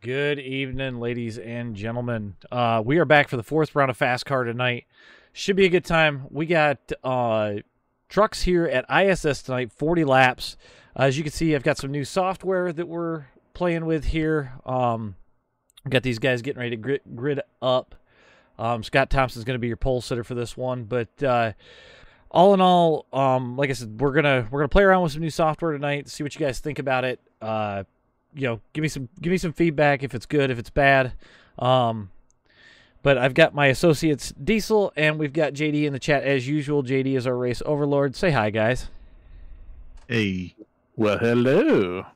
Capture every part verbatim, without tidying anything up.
Good evening, ladies and gentlemen. Uh, we are back for the fourth round of Fast Car tonight. Should be a good time. We got uh, trucks here at I S S tonight, forty laps. Uh, as you can see, I've got some new software that we're playing with here. Um, got these guys getting ready to grid, grid up. Um, Scott Thompson's going to be your pole sitter for this one, but uh, all in all, um, like I said, we're gonna we're gonna play around with some new software tonight. See what you guys think about it. Uh, you know, give me some give me some feedback if it's good, if it's bad. Um, but I've got my associates Diesel, and we've got J D in the chat as usual. J D is our race overlord. Say hi, guys. Hey. Well, hello.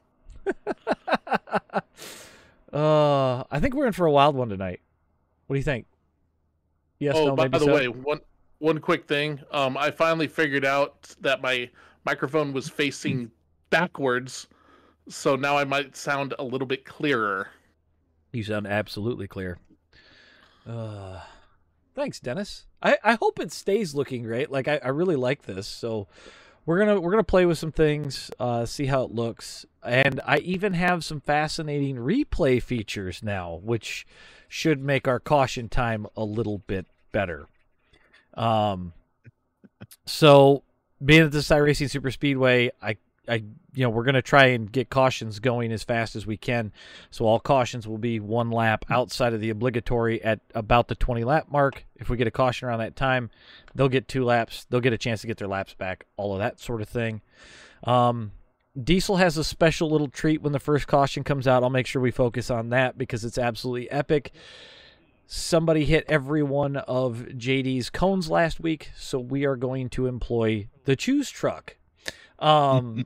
uh, I think we're in for a wild one tonight. What do you think? Yes, oh, no, by maybe the so? way, one one quick thing. Um, I finally figured out that my microphone was facing backwards, so now I might sound a little bit clearer. You sound absolutely clear. Uh, thanks, Dennis. I, I hope it stays looking great. Like I, I really like this, so we're gonna we're gonna play with some things, uh, see how it looks, and I even have some fascinating replay features now, which should make our caution time a little bit better. Um, so being at this iRacing Super Speedway, I, I, you know, we're going to try and get cautions going as fast as we can. So all cautions will be one lap outside of the obligatory at about the twenty lap mark. If we get a caution around that time, they'll get two laps. They'll get a chance to get their laps back, all of that sort of thing. Um, Diesel has a special little treat when the first caution comes out. I'll make sure we focus on that because it's absolutely epic. Somebody hit every one of J D's cones last week, so we are going to employ the choose truck. Um,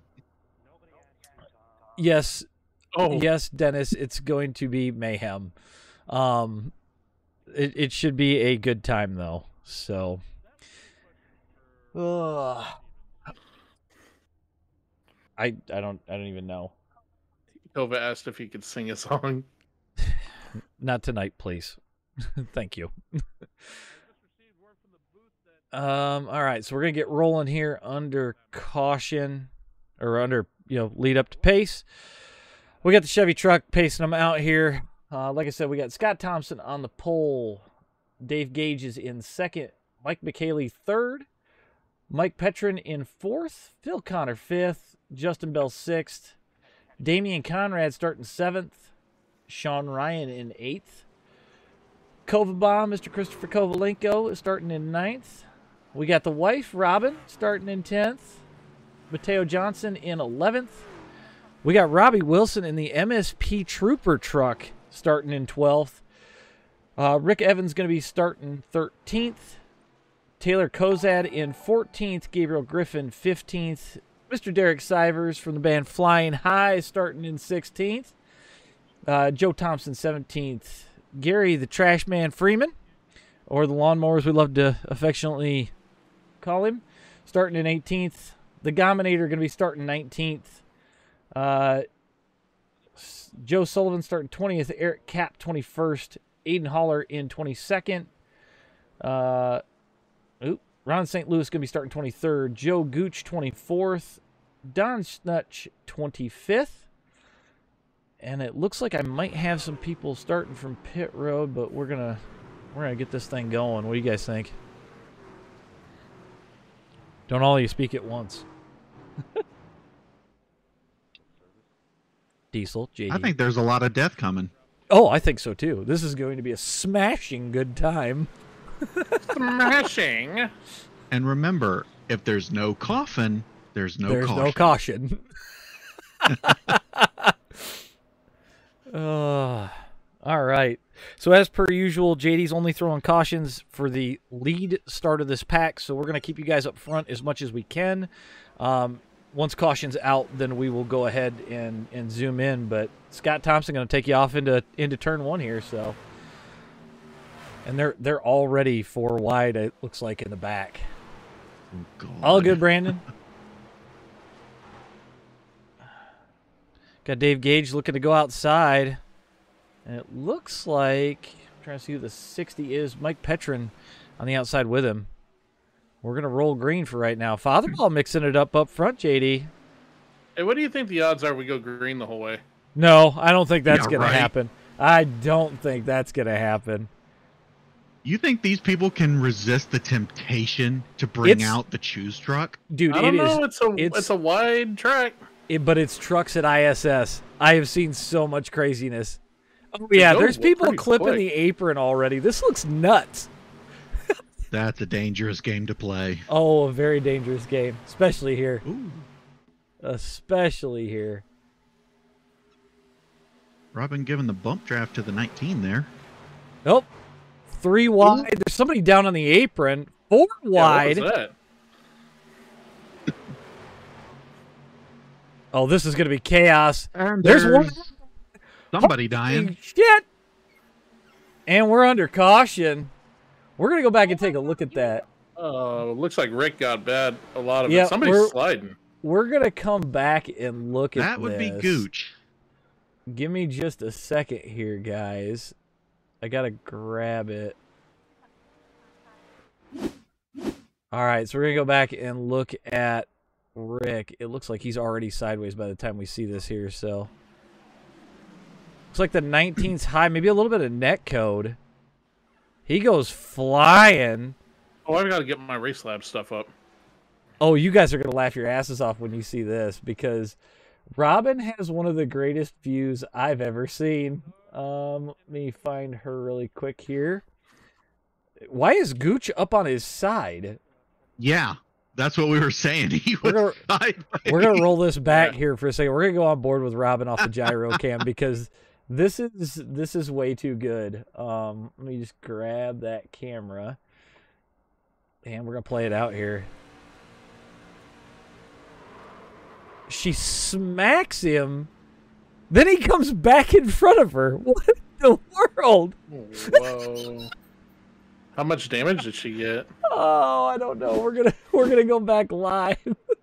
yes, Oh, yes, Dennis, it's going to be mayhem. Um, it, it should be a good time, though. So, Ugh. I I don't I don't even know. Tova asked if he could sing a song. Not tonight, please. Thank you. um. All right, so we're gonna get rolling here under caution, or under you know lead up to pace. We got the Chevy truck pacing them out here. Uh, like I said, we got Scott Thompson on the pole. Dave Gage is in second. Mike McKaylee third. Mike Petrin in fourth. Phil Connor fifth. Justin Bell sixth. Damian Conrad starting seventh. Sean Ryan in eighth. Kovabom, Mister Christopher Kovalenko is starting in ninth. We got the wife, Robin, starting in tenth. Mateo Johnson in eleventh. We got Robbie Wilson in the M S P Trooper truck starting in twelfth. Uh, Rick Evans going to be starting thirteenth. Taylor Kozad in fourteenth. Gabriel Griffin fifteenth. Mister Derek Sivers from the band Flying High starting in sixteenth. Uh, Joe Thompson seventeenth. Gary the Trash Man Freeman, or the Lawnmowers we love to affectionately call him, starting in eighteenth. The Gominator going to be starting nineteenth. Uh, Joe Sullivan starting twentieth. Eric Cap twenty-first. Aiden Haller in twenty-second. Uh, oop, Ron Saint Louis going to be starting twenty-third. Joe Gooch twenty-fourth. Don Snutch twenty-fifth. And it looks like I might have some people starting from pit road, but we're gonna we're gonna get this thing going. What do you guys think? Don't all of you speak at once. Diesel, J D. I think there's a lot of death coming. Oh, I think so too. This is going to be a smashing good time. Smashing. And remember, if there's no coffin, there's no There's caution. no caution. Uh, all right. So as per usual, J D's only throwing cautions for the lead start of this pack. So we're going to keep you guys up front as much as we can. Um, once caution's out, then we will go ahead and, and zoom in. But Scott Thompson going to take you off into into turn one here. So, and they're they're already four wide. It looks like in the back. Oh, God. All good, Brandon. Got Dave Gage looking to go outside. And it looks like, I'm trying to see who the sixty is, Mike Petrin on the outside with him. We're going to roll green for right now. Fatherball mixing it up up front, J D. Hey, what do you think the odds are we go green the whole way? No, I don't think that's Yeah, going right. to happen. I don't think that's going to happen. You think these people can resist the temptation to bring It's- out the choose truck? Dude, I it don't is. know. It's a it's- it's a wide track. It, but it's trucks at I S S. I have seen so much craziness. Oh yeah, go there's people pretty clipping quick. the apron already. This looks nuts. That's a dangerous game to play. Oh, a very dangerous game, especially here. Ooh. Especially here. Robin giving the bump draft to the nineteen there. Nope. Three wide. There's somebody down on the apron. Four wide. Yeah, what was that? Oh, this is going to be chaos. And There's one. Somebody dying. Shit. And we're under caution. We're going to go back and take a look at that. Oh, looks like Rick got bad. A lot of Yeah, it. Somebody's we're- sliding. We're going to come back and look at That would be this. Gooch. Give me just a second here, guys. I got to grab it. All right, so we're going to go back and look at Rick. It looks like he's already sideways by the time we see this here, so. Looks like the nineteen's high, maybe a little bit of net code. He goes flying. Oh, I've got to get my Race Lab stuff up. Oh, you guys are going to laugh your asses off when you see this because Robin has one of the greatest views I've ever seen. Um, let me find her really quick here. Why is Gooch up on his side? Yeah, that's what we were saying. He We're was gonna, sideways. we're gonna roll this back Yeah. here for a second. We're gonna go on board with Robin off the gyro cam because this is this is way too good. Um, let me just grab that camera and we're gonna play it out here. She smacks him, then he comes back in front of her. What in the world? Whoa. How much damage did she get? Oh, I don't know. We're gonna we're gonna go back live.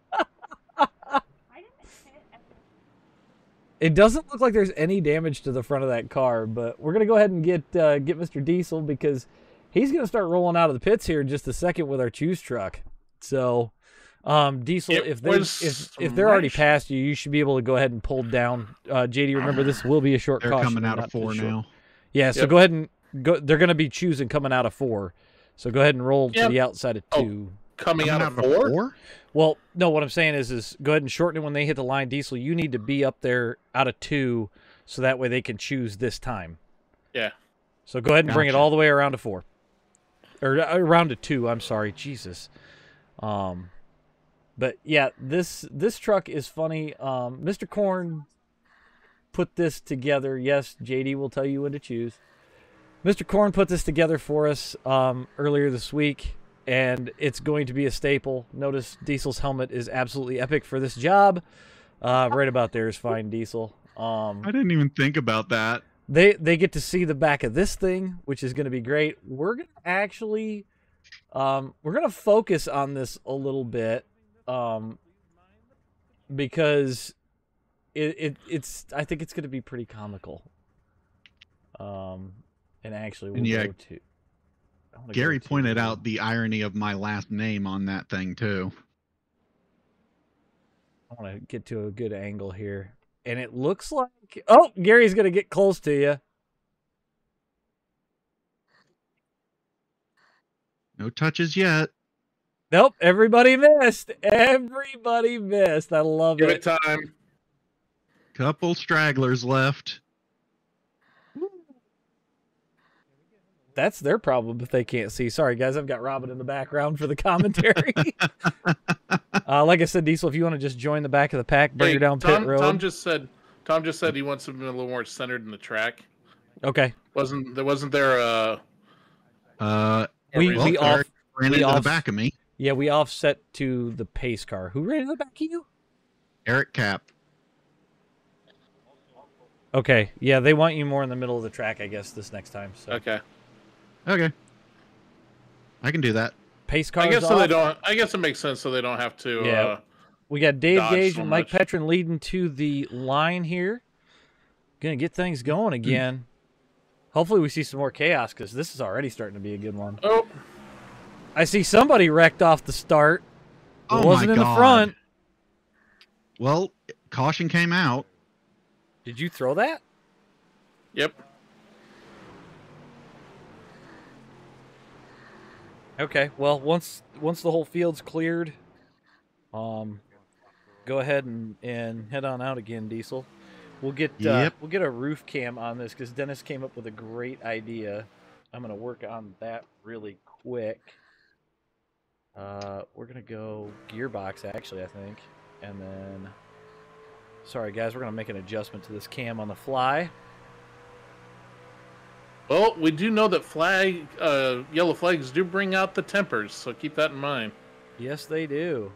It doesn't look like there's any damage to the front of that car, but we're gonna go ahead and get uh, get Mister Diesel because he's gonna start rolling out of the pits here in just a second with our choose truck. So, um, Diesel, It if they was if if they're already smashed. past you, you should be able to go ahead and pull down. Uh, J D, remember this will be a short They're caution. coming out not of four short- now. Yeah, so Yep. go ahead and go. They're gonna be choosing coming out of four. So go ahead and roll to Yep. the outside of Oh. two. Coming, Coming out, out of of four? four? Well, no, what I'm saying is, is go ahead and shorten it when they hit the line. Diesel, you need to be up there out of two, so that way they can choose this time. Yeah. So go ahead and bring it Gotcha. all the way around to four, or uh, around to two. I'm sorry, Jesus. Um, but yeah, this this truck is funny. Um, Mister Korn put this together. Yes, J D will tell you when to choose. Mister Korn put this together for us um, earlier this week, and it's going to be a staple. Notice Diesel's helmet is absolutely epic for this job. Uh, right about there is fine, Diesel. Um, I didn't even think about that. they they get to see the back of this thing, which is going to be great. We're gonna actually, um, we're gonna focus on this a little bit, um, because it, it it's I think it's going to be pretty comical. Um, and actually, we'll And yeah, go to. I wanna go Gary to- pointed out the irony of my last name on that thing too. I want to get to a good angle here, and it looks like oh, Gary's going to get close to you. No touches yet. Nope, everybody missed. Everybody missed. I love Give it. it time. Couple stragglers left. That's their problem if they can't see. Sorry, guys. I've got Robin in the background for the commentary. uh, like I said, Diesel, if you want to just join the back of the pack, bring Hey, her down Tom, pit road. Tom just said. Tom just said he wants them a little more centered in the track. Okay. Wasn't there? Wasn't there a? Uh, a We, reason we for off, Eric ran we into off- the back of me. yeah, we offset to the pace car. Who ran in the back of you? Eric Cap. Okay. Yeah, they want you more in the middle of the track, I guess, this next time. So Okay. Okay. I can do that. pace cars I guess so they off. don't. I guess it makes sense so they don't have to. Yeah. Uh, We got Dave dodge Gage so and Mike much. Petrin leading to the line here. Gonna get things going again. Hopefully we see some more chaos because this is already starting to be a good one. oh, I see somebody wrecked off the start. It Oh wasn't my in the God. front. Well, caution came out. Did you throw that? yep. Okay. Well, once once the whole field's cleared, um, go ahead and, and head on out again, Diesel. We'll get uh, Yep. we'll get a roof cam on this because Dennis came up with a great idea. I'm gonna work on that really quick. Uh, we're gonna go gearbox actually, I think, and then. Sorry guys, we're gonna make an adjustment to this cam on the fly. Well, we do know that flag, uh, yellow flags do bring out the tempers, so keep that in mind. Yes, they do.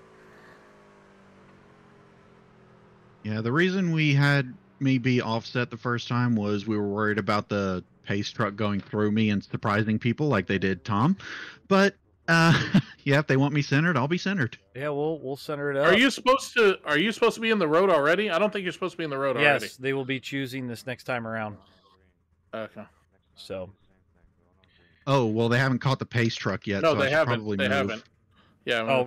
Yeah, the reason we had me be offset the first time was we were worried about the pace truck going through me and surprising people like they did Tom. But uh, yeah, if they want me centered, I'll be centered. Yeah, we'll we'll center it up. Are you supposed to? Are you supposed to be in the road already? I don't think you're supposed to be in the road already. Yes, they will be choosing this next time around. Okay. So. Oh well, they haven't caught the pace truck yet. No, so I they should haven't. Probably They move. haven't. Yeah. Oh.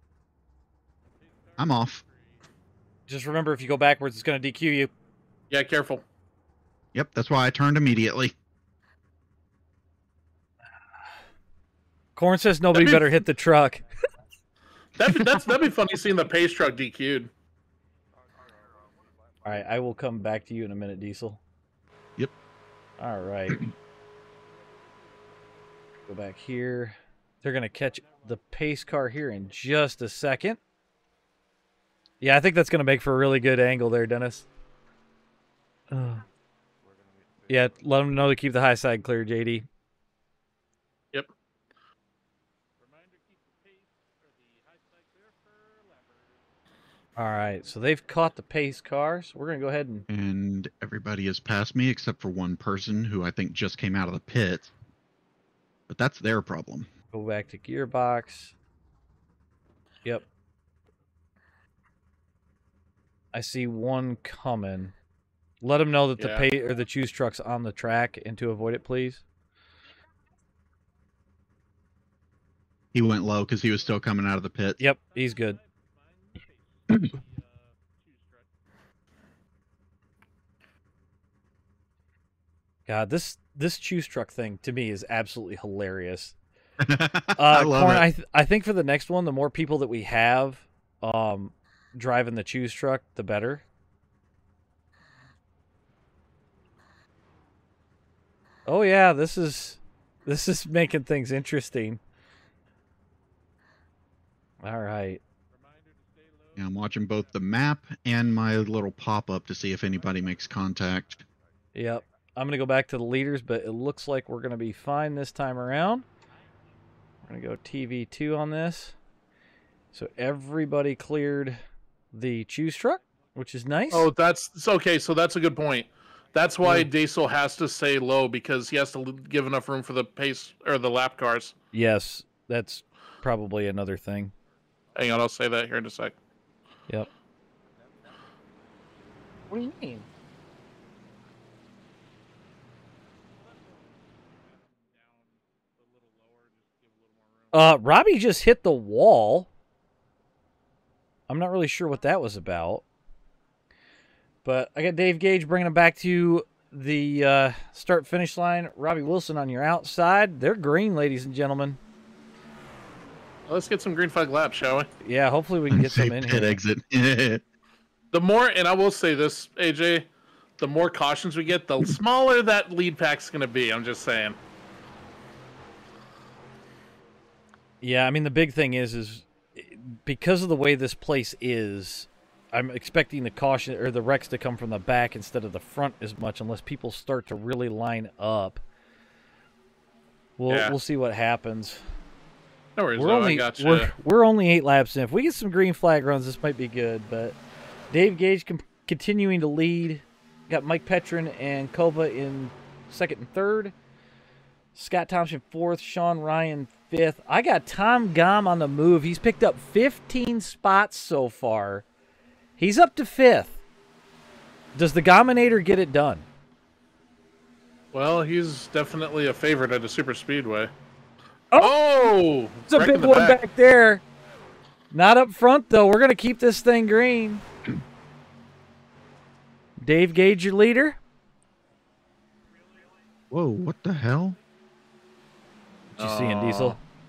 I'm off. Just remember, if you go backwards, it's going to D Q you. Yeah. Careful. Yep, that's why I turned immediately. Corn says nobody That'd be- better hit the truck. That'd be, that's that'd be funny seeing the pace truck D Q'd. All right, I will come back to you in a minute, Diesel. Yep. All right. Go back here. They're going to catch the pace car here in just a second. Yeah, I think that's going to make for a really good angle there, Dennis. Uh, yeah, let them know to keep the high side clear, J D. Yep. All right, so they've caught the pace car, so we're going to go ahead and... And everybody has passed me except for one person who I think just came out of the pit. But that's their problem. Go back to gearbox. Yep. I see one coming. Let them know that the Yeah. pay or the choose truck's on the track and to avoid it, please. He went low because he was still coming out of the pit. Yep, he's good. God, this this choose truck thing to me is absolutely hilarious. Uh, I love Corn, it. I th I think for the next one, the more people that we have um, driving the choose truck, the better. Oh yeah, this is this is making things interesting. All right. Yeah, I'm watching both the map and my little pop-up to see if anybody makes contact. Yep. I'm gonna go back to the leaders, but it looks like we're gonna be fine this time around. We're gonna go T V two on this. So everybody cleared the choose truck, which is nice. Oh, that's it's okay. So that's a good point. That's why Diesel has to stay low because he has to give enough room for the pace or the lap cars. Yes, that's probably another thing. Hang on, I'll say that here in a sec. Yep. What do you mean? Uh, Robbie just hit the wall. I'm not really sure what that was about. But I got Dave Gage bringing him back to the uh, start-finish line. Robbie Wilson on your outside. They're green, ladies and gentlemen. Let's get some green flag laps, shall we? Yeah, hopefully we can get Say some in pit here. exit. The more, and I will say this, A J, the more cautions we get, the smaller that lead pack's going to be. I'm just saying. Yeah, I mean, the big thing is, is because of the way this place is, I'm expecting the caution or the wrecks to come from the back instead of the front as much, unless people start to really line up. We'll Yeah. we'll see what happens. No worries, We're though, only I got you. we're we're only eight laps in. If we get some green flag runs, this might be good. But Dave Gage com- continuing to lead. Got Mike Petrin and Kova in second and third. Scott Thompson fourth. Sean Ryan fifth. I got Tom Gom on the move. He's picked up fifteen spots so far. He's up to fifth. Does the Gominator get it done? Well, he's definitely a favorite at a super speedway. Oh! It's a wreck in big the one back. back there. Not up front, though. We're going to keep this thing green. Dave Gage, your leader. Whoa, what the hell? What you seeing, Aw. Diesel?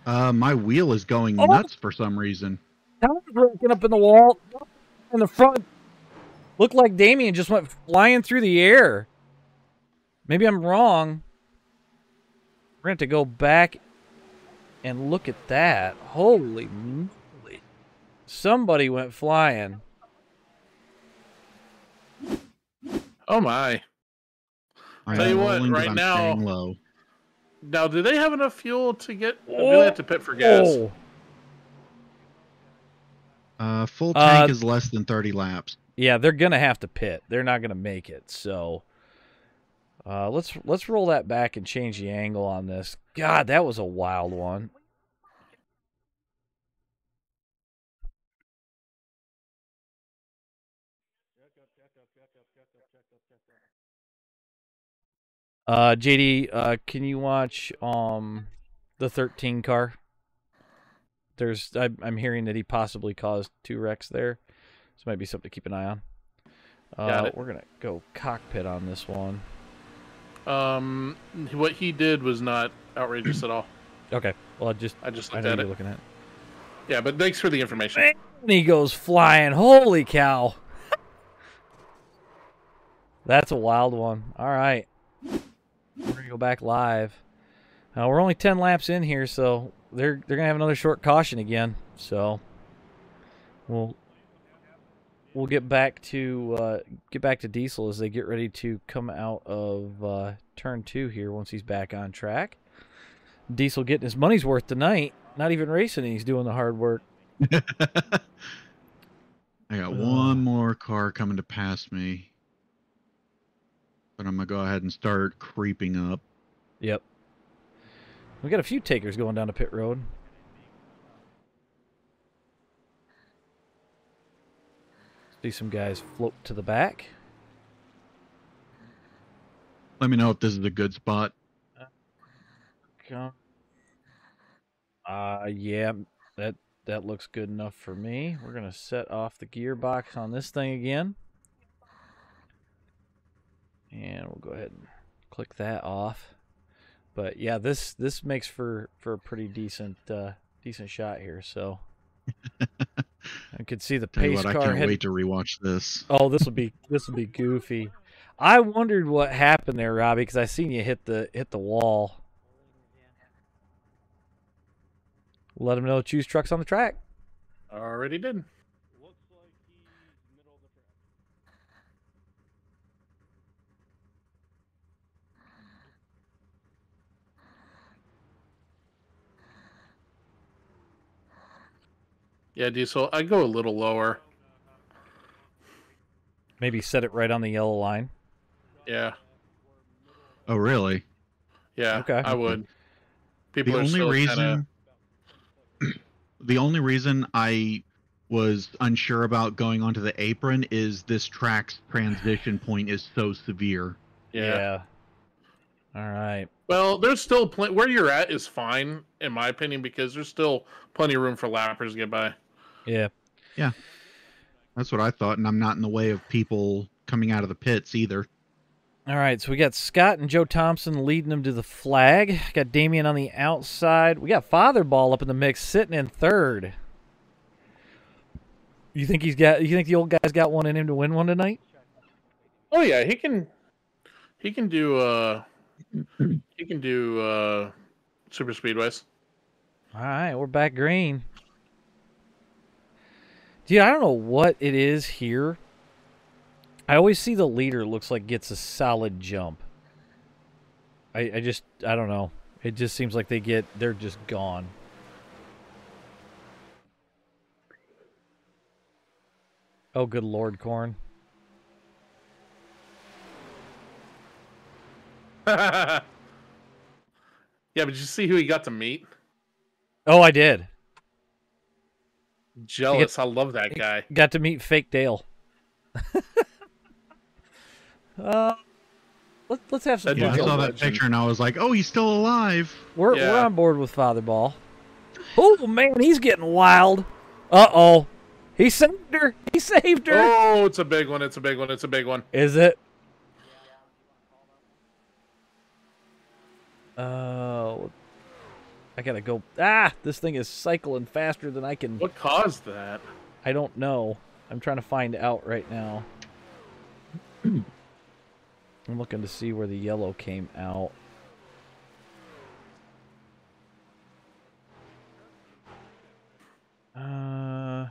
Uh, my wheel is going Oh! nuts for some reason. Tires broken up in the wall. In the front. Looked like Damien just went flying through the air. Maybe I'm wrong. We're going to have to go back and look at that. Holy moly. Somebody went flying. Oh my. I Tell am you what, rolling, but right I'm now- staying low. Now, do they have enough fuel to get? Or do they have to pit for gas? Oh. Uh, full Uh, tank is less than thirty laps. Yeah, they're gonna have to pit. They're not gonna make it. So, uh, let's let's roll that back and change the angle on this. God, that was a wild one. Uh, J D, uh, can you watch um the thirteen car? There's I, I'm hearing that he possibly caused two wrecks there. This might be something to keep an eye on. Uh, Got it. We're gonna go cockpit on this one. Um, what he did was not outrageous at all. Okay. Well, I just I just I looked know at you're it. looking at. Yeah, but thanks for the information. And he goes flying. Holy cow! That's a wild one. All right, we're gonna go back live. Uh, we're only ten laps in here, so they're they're gonna have another short caution again. So we'll we'll get back to uh, get back to Diesel as they get ready to come out of uh, turn two here. Once he's back on track, Diesel getting his money's worth tonight. Not even racing, and he's doing the hard work. I got Uh. one more car coming to pass me. But I'm going to go ahead and start creeping up. Yep. We got a few takers going down to pit road. See some guys float to the back. Let me know if this is a good spot. Come. Uh, yeah, that that looks good enough for me. We're gonna set off the gearbox on this thing again, and we'll go ahead and click that off. But yeah, this this makes for for a pretty decent uh, decent shot here. So I could see the Tell you pace what, I car can't heading. wait to rewatch this. Oh, this will be this will be goofy. I wondered what happened there, Robbie, because I seen you hit the hit the wall. Let them know choose trucks on the track. Already did. Yeah, Diesel, I go a little lower. Maybe set it right on the yellow line. Yeah, Oh, really? yeah, Okay. I would. People The are only still reason... kinda... the only reason I was unsure about going onto the apron is this track's transition point is so severe. Yeah. All right. Well, there's still plenty. Where you're at is fine, in my opinion, because there's still plenty of room for lappers to get by. Yeah. That's what I thought, and I'm not in the way of people coming out of the pits either. All right. So we got Scott and Joe Thompson leading them to the flag. Got Damien on the outside. We got Fatherball up in the mix, sitting in third. You think he's got? You think the old guy's got one in him to win one tonight? Oh yeah, he can. He can do. Uh, he can do uh, super speedways. All right, we're back green. Dude, I don't know what it is here. I always see the leader looks like gets a solid jump. I, I just, I don't know. It just seems like they get, they're just gone. Oh, good Lord, Corn. Yeah, but did you see who he got to meet? Oh, I did. Jealous. I love that guy. Got to meet Fake Dale. uh, let's let's have some That Yeah, I dude's fun. a saw that legend. picture and I was like, oh, he's still alive. We're Yeah. we're on board with Fatherball. Oh man, he's getting wild. Uh oh, he saved her. He saved her. Oh, it's a big one. It's a big one. It's a big one. Is it? Oh, I gotta go. Ah, this thing is cycling faster than I can. What caused that? I don't know. I'm trying to find out right now. I'm looking to see where the yellow came out. Uh,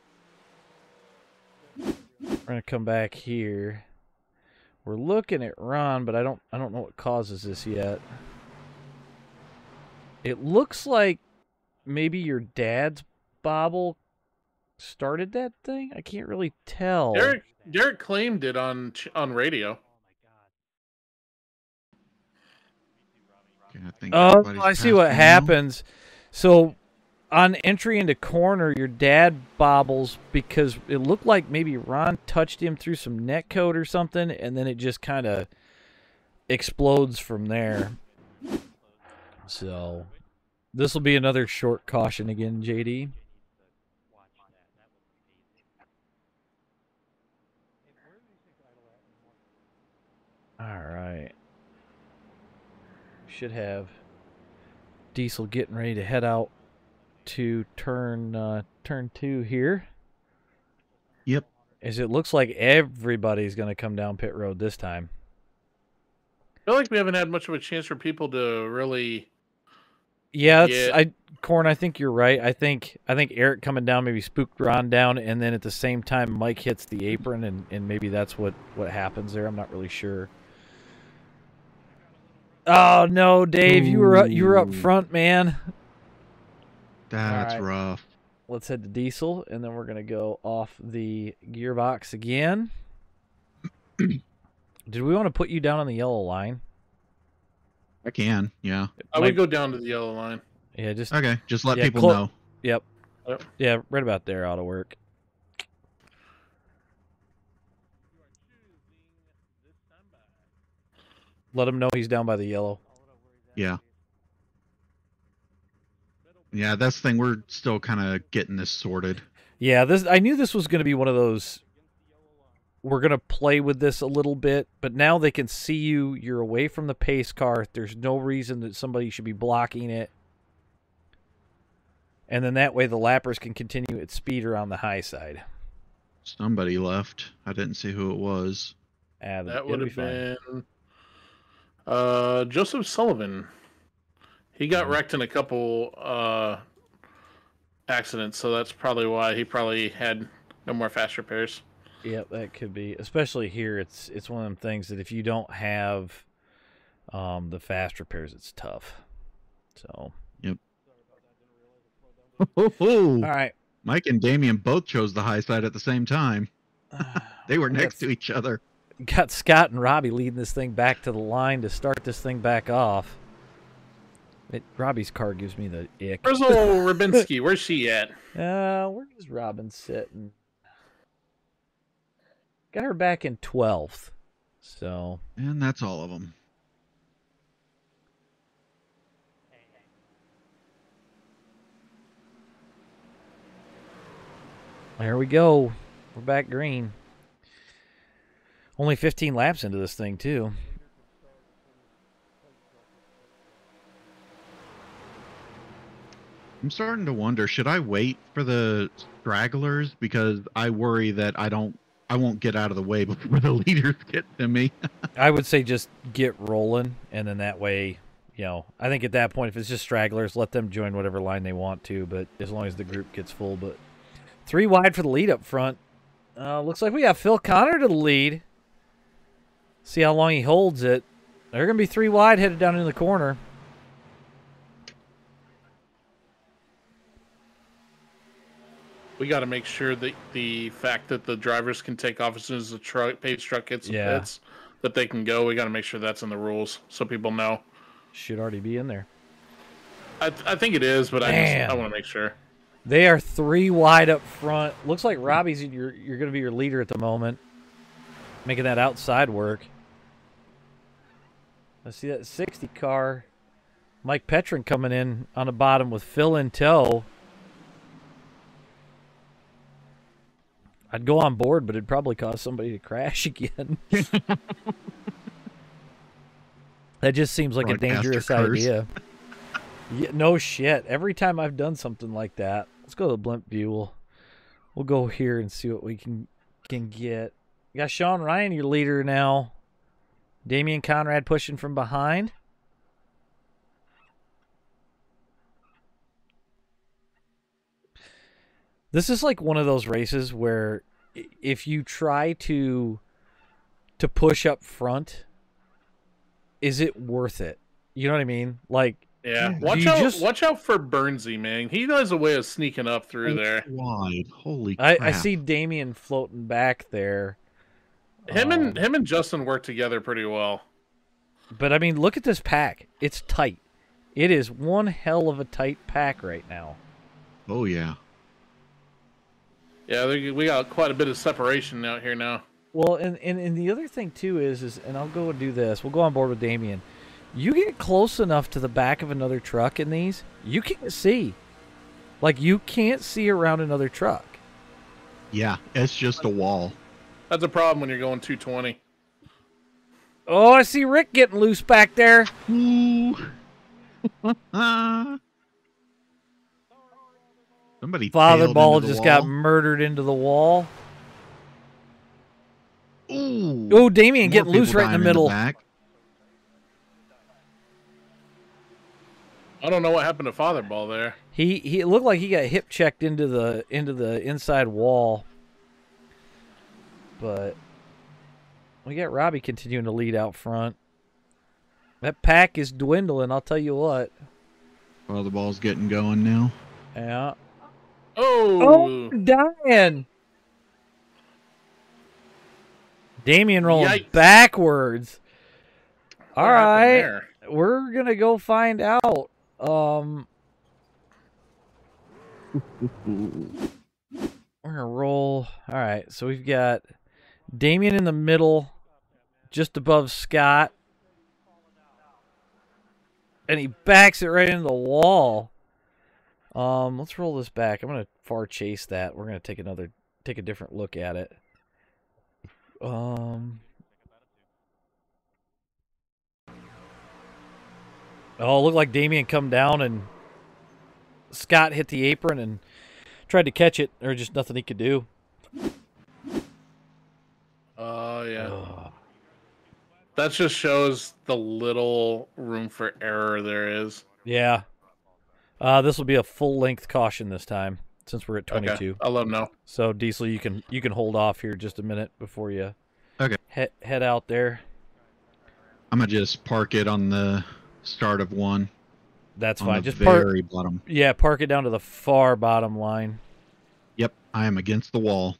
we're gonna come back here. We're looking at Ron, but I don't I don't know what causes this yet. It looks like maybe your dad's bobble started that thing. I can't really tell. Derek Derek claimed it on on radio. Okay, I think Oh, everybody's I see passed what now. happens. So on entry into corner, your dad bobbles because it looked like maybe Ron touched him through some net code or something, and then it just kind of explodes from there. So this will be another short caution again, J D. All right. Should have Diesel getting ready to head out to turn uh, turn two here. Yep. As it looks like everybody's going to come down pit road this time. I feel like we haven't had much of a chance for people to really. Yeah, that's, Yeah. I Corn, I think you're right. I think I think Eric coming down maybe spooked Ron down, and then at the same time Mike hits the apron, and, and maybe that's what, what happens there. I'm not really sure. Oh no, Dave, you were up, you were up Ooh. front, man. That's All right. rough. Let's head to Diesel, and then we're gonna go off the gearbox again. Did we want to put you down on the yellow line? I can, yeah. I Might- would go down to the yellow line. Yeah, just Okay, just let Yeah, people clo- know. yep, Yep. yeah, right about there ought to work. Let him know he's down by the yellow. Yeah. Yeah, that's the thing. We're still kind of getting this sorted. Yeah, this I knew this was going to be one of those. We're going to play with this a little bit, but now they can see you. You're away from the pace car. There's no reason that somebody should be blocking it. And then that way the lappers can continue at speed around the high side. Somebody left. I didn't see who it was. Ah, That it'll would be have fine. been uh, Joseph Sullivan. He got Mhm. wrecked in a couple uh, accidents, so that's probably why he probably had no more fast repairs. Yep, that could be. Especially here, it's it's one of them things that if you don't have um, the fast repairs, it's tough. So, Oh, all right. Mike and Damien both chose the high side at the same time. They were We next got- to each other. Got Scott and Robbie leading this thing back to the line to start this thing back off. It, Robbie's car gives me the ick. Where's old Rubinski? Where's she at? Uh, where does Robin sitting? Got her back in twelfth. So, And that's all of them. there we go. We're back green. Only fifteen laps into this thing, too. I'm starting to wonder, should I wait for the stragglers? Because I worry that I don't, I won't get out of the way before the leaders get to me. I would say just get rolling, and then that way, you know, I think at that point, if it's just stragglers, let them join whatever line they want to, but as long as the group gets full. But three wide for the lead up front. Uh, looks like we got Phil Connor to the lead. See how long he holds it. They're going to be three wide headed down in the corner. We got to make sure that the fact that the drivers can take off as soon as the truck, pace truck hits the Yeah. pits, that they can go. We got to make sure that's in the rules so people know. Should already be in there. I, I think it is, but I just Man. I want to make sure. They are three wide up front. Looks like Robbie's your, you're going to be your leader at the moment. Making that outside work. Let's see that sixty car. Mike Petrin coming in on the bottom with Phil in tow. I'd go on board, but it'd probably cause somebody to crash again. That just seems like a Broadcaster dangerous curse. idea. Yeah, no shit. Every time I've done something like that, let's go to the blimp view. We'll, we'll go here and see what we can can get. You got Sean Ryan, your leader now. Damian Conrad pushing from behind. This is like one of those races where if you try to to push up front, is it worth it? You know what I mean? Like, Yeah, Yeah. watch you out! just- Watch out for Burnsy, man. He has a way of sneaking up through there. Wide. Holy I, crap. I see Damian floating back there. Him and Um, him and Justin work together pretty well. But I mean, look at this pack. It's tight. It is one hell of a tight pack right now. Oh, yeah. Yeah, they- we got quite a bit of separation out here now. Well, and, and, and the other thing too is is and I'll go and do this. We'll go on board with Damian. You get close enough to the back of another truck in these, you can't see. Like, you can't see around another truck. Yeah, it's just a wall. That's a problem when you're going two twenty. Oh, I see Rick getting loose back there. Ooh. Somebody Father tailed Ball into the just got wall. murdered into the wall. Ooh. Oh, Damian More getting loose people right in the dying middle. back. I don't know what happened to Father Ball there. He he it looked like he got hip checked into the into the inside wall. But we got Robbie continuing to lead out front. That pack is dwindling, I'll tell you what. Well, the ball's getting going now. Yeah. Oh, Oh, dying. Damien rolling Yikes. backwards. what All happened right. there? We're going to go find out. Um We're going to roll. All right. So we've got Damien in the middle, just above Scott. And he backs it right into the wall. Um, let's roll this back. I'm gonna far chase that. We're gonna take another, take a different look at it. Um. Oh, it looked like Damien come down and Scott hit the apron and tried to catch it. There was just nothing he could do. Oh yeah, Ugh. that just shows the little room for error there is. Yeah. Uh, this will be a full length caution this time since we're at twenty-two. Okay, I'll let him know. So Diesel, you can you can hold off here just a minute before you Okay. he- head out there. I'm gonna just park it on the start of one. That's on fine. the Just park. very bottom. Yeah, park it down to the far bottom line. Yep, I am against the wall.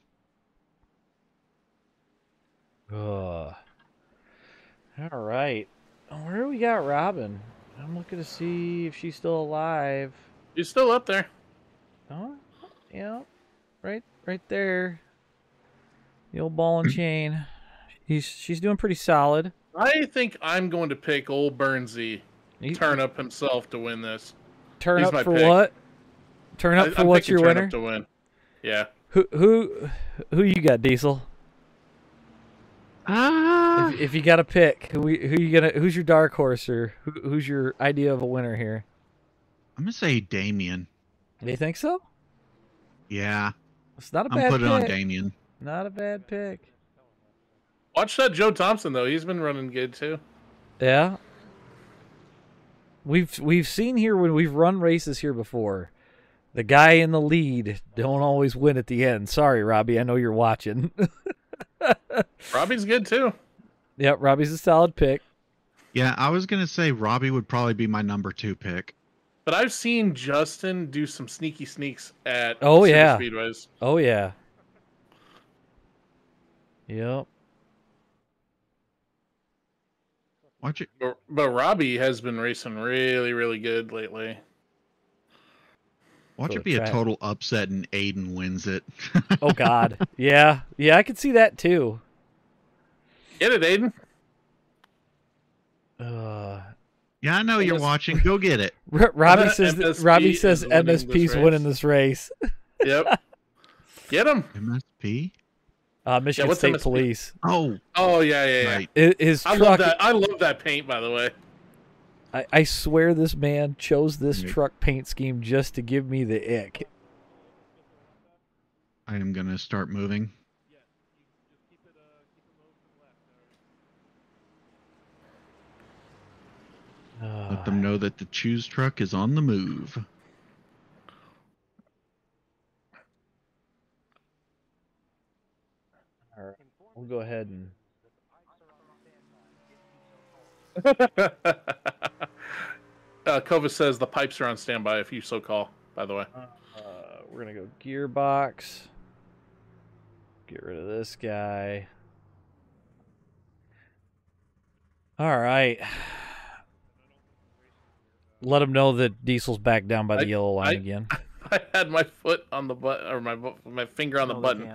Ugh. All right. Where do we got Robin? I'm looking to see if she's still alive. He's still up there. Oh, yeah, right, right there. The old ball and chain. He's she's doing pretty solid. I think I'm going to pick old Burnsy, He- turn up himself to win this. Turn he's up my for pick. what? Turn up I- for I'm what's picking your turn winner? up to win. Yeah. Who who who you got, Diesel? Ah. If, if you got to pick, who we- who you gonna who's your dark horse or who, who's your idea of a winner here? I'm gonna say Damien. Do you think so? Yeah, It's not a I'm bad putting it on pick. Damien. Not a bad pick. Watch that Joe Thompson though. He's been running good too. Yeah. We've we've seen here when we've run races here before. The guy in the lead don't always win at the end. Sorry, Robbie. I know you're watching. Robbie's good too. Yep, Robbie's a solid pick. Yeah, I was gonna say Robbie would probably be my number two pick. But I've seen Justin do some sneaky sneaks at Oh, super yeah. speedways. Oh yeah. Yep. Watch it. But, but Robbie has been racing really, really good lately. Watch For it be the a track. total upset and Aiden wins it. Oh God. Yeah. Yeah, I could see that too. Get it, Aiden. Uh, Yeah, I know you're M S watching. Go get it. R- Robbie says M S P Robbie is says winning M S P's this race. winning this race. Yep. Get him. M S P. Uh, Michigan what's State M S P? Police. Oh, Oh yeah, yeah, yeah. right. I- His I truck. love that. I love that paint, by the way. I, I swear this man chose this Right. truck paint scheme just to give me the ick. I am gonna start moving. Let them know that the Choose truck is on the move. All right, we'll go ahead and. uh, Kova says the pipes are on standby if you so call, by the way. Uh, we're gonna go gearbox. Get rid of this guy. All right. Let them know that Diesel's back down by the I- yellow line I- again. I had my foot on the button, or my bu- my finger on the No, they button. can't.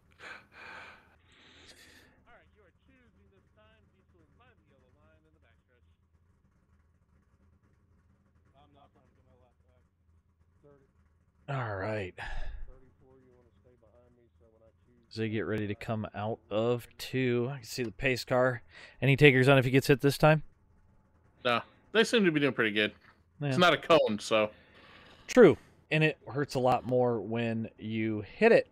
All right. So they get ready to come out of two. I can see the pace car. Any takers on if he gets hit this time? No, they seem to be doing pretty good. Yeah. It's not a cone, so True. And it hurts a lot more when you hit it.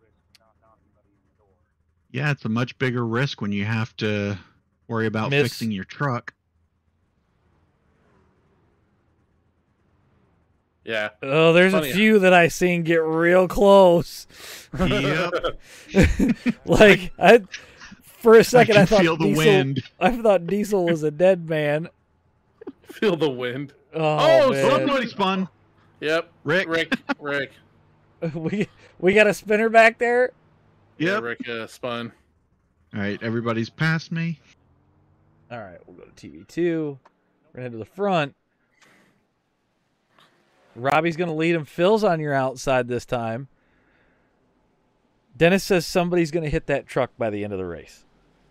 Yeah, it's a much bigger risk when you have to worry about Miss. fixing your truck. yeah. Oh, there's Funny. a few that I seen get real close. Yep. Like I, for a second, I I, can thought feel the Diesel. wind. I thought Diesel was a dead man. Feel the wind. Oh, Oh, man. Oh, somebody spun. Yep. Rick. Rick. Rick. we we got a spinner back there. Yeah, Yep. Rick uh, spun. All right, everybody's past me. All right, we'll go to T V two. We're gonna head to the front. Robbie's gonna lead him. Phil's on your outside this time. Dennis says somebody's gonna hit that truck by the end of the race.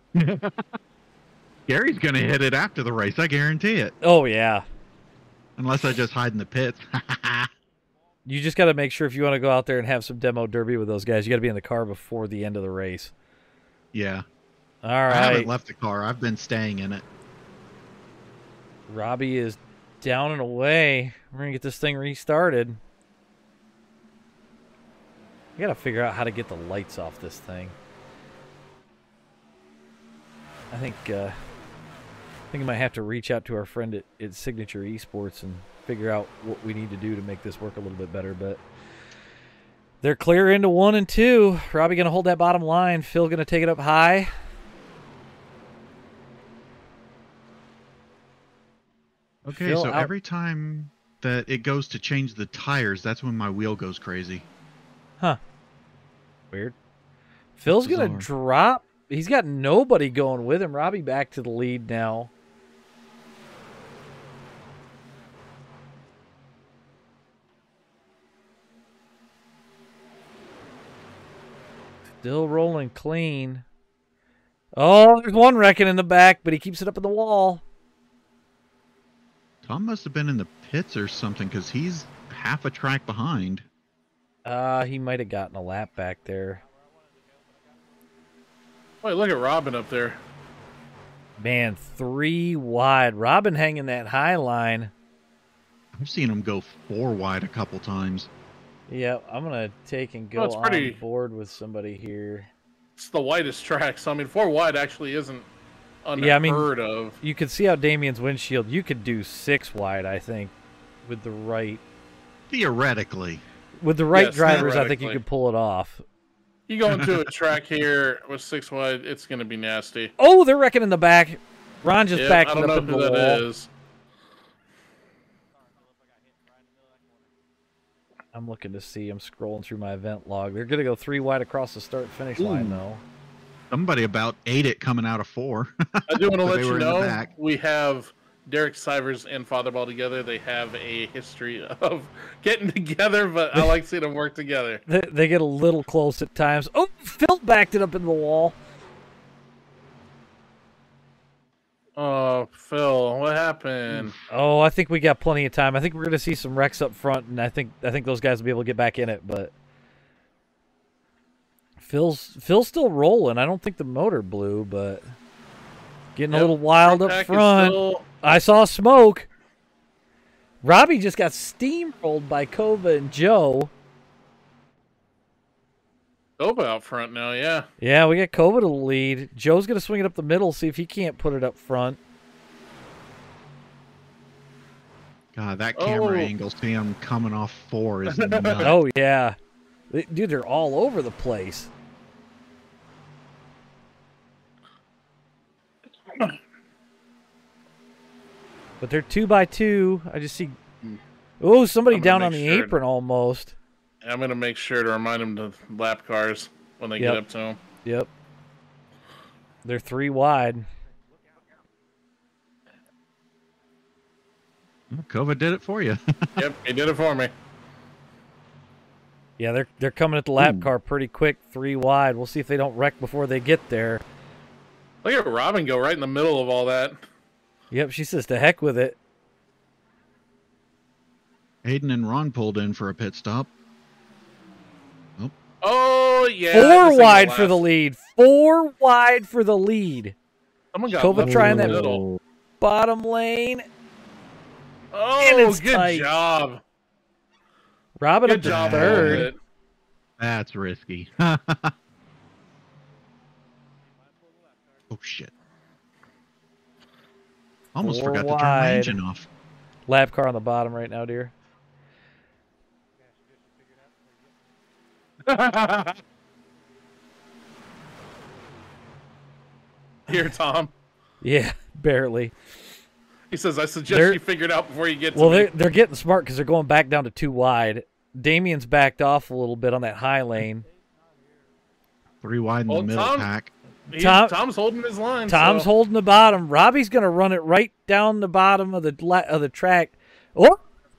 Gary's gonna hit it after the race. I guarantee it. Oh yeah. Unless I just hide in the pits. You just got to make sure if you want to go out there and have some demo derby with those guys, you got to be in the car before the end of the race. Yeah. All I right. haven't left the car. I've been staying in it. Robbie is down and away. We're going to get this thing restarted. I got to figure out how to get the lights off this thing. I think uh, I think I might have to reach out to our friend at, at Signature Esports and figure out what we need to do to make this work a little bit better. But they're clear into one and two. Robbie going to hold that bottom line. Phil going to take it up high. Okay, Phil so out- every time that it goes to change the tires, that's when my wheel goes crazy. Huh. Weird. Phil's going to bizarre. drop. He's got nobody going with him. Robbie back to the lead now. Still rolling clean. Oh, there's one wrecking in the back, but he keeps it up in the wall. Tom must have been in the pits or something because he's half a track behind. Uh, he might have gotten a lap back there. Wait, look at Robin up there. Man, three wide. Robin hanging that high line. I've seen him go four wide a couple times. Yeah, I'm going to take and go Oh, it's pretty- on board with somebody here. It's the widest track, so I mean, four wide actually isn't unheard Yeah, I mean- of. You could see out Damien's windshield. You could do six wide, I think, with the right Theoretically. with the right Yes, drivers. I think you theoretically. could pull it off. You go into a track here with six wide, it's going to be nasty. Oh, they're wrecking in the back. Ron just Yeah, backed I it don't up know in who the that wall. is. I'm looking to see. I'm scrolling through my event log. They're gonna go three wide across the start finish line Ooh. though. Somebody about ate it coming out of four. I do want to So let they you were in the know back. we have Derek Sivers and Fatherball together. They have a history of getting together, but I like seeing them work together. They, they get a little close at times. Oh, Phil backed it up in the wall. Oh, Phil, what happened? Oh, I think we got plenty of time. I think we're gonna see some wrecks up front, and I think I think those guys will be able to get back in it. But Phil's Phil's still rolling. I don't think the motor blew, but getting a Yep, little wild front up pack is front. still- I saw smoke. Robbie just got steamrolled by Kova and Joe. Kova out front now, yeah. Yeah, we got Kova to the lead. Joe's going to swing it up the middle, see if he can't put it up front. God, that camera Oh. angle, see him coming off four is nuts. Oh, yeah. They- Dude, they're all over the place. But they're two by two. I just see... Oh, somebody I'm gonna down on make the sure- apron almost. I'm going to make sure to remind them to lap cars when they Yep. get up to them. Yep. They're three wide. Kova did it for you. Yep, he did it for me. Yeah, they're they're coming at the lap Ooh. car pretty quick, three wide. We'll see if they don't wreck before they get there. Look at Robin go right in the middle of all that. Yep, she says to heck with it. Hayden and Ron pulled in for a pit stop. Oh, yeah. Four this thing wide will for the last. lead. Four wide for the lead. Someone got Kova left in trying the that- middle. Bottom lane. And Oh, it's good tight. job. Robin Good up to job. third. Ed. That's risky. Oh, shit. Almost Four forgot to turn my wide. engine off. Lap car on the bottom right now, dear. Here, Tom. Yeah, barely. He says, I suggest They're- you figure it out before you get to Well, me. they're, they're getting smart because they're going back down to two wide. Damien's backed off a little bit on that high lane. Three wide in Well, the middle Tom- pack. He- Tom- Tom's holding his line. Tom's so. holding the bottom. Robbie's going to run it right down the bottom of the la- of the track. Oh!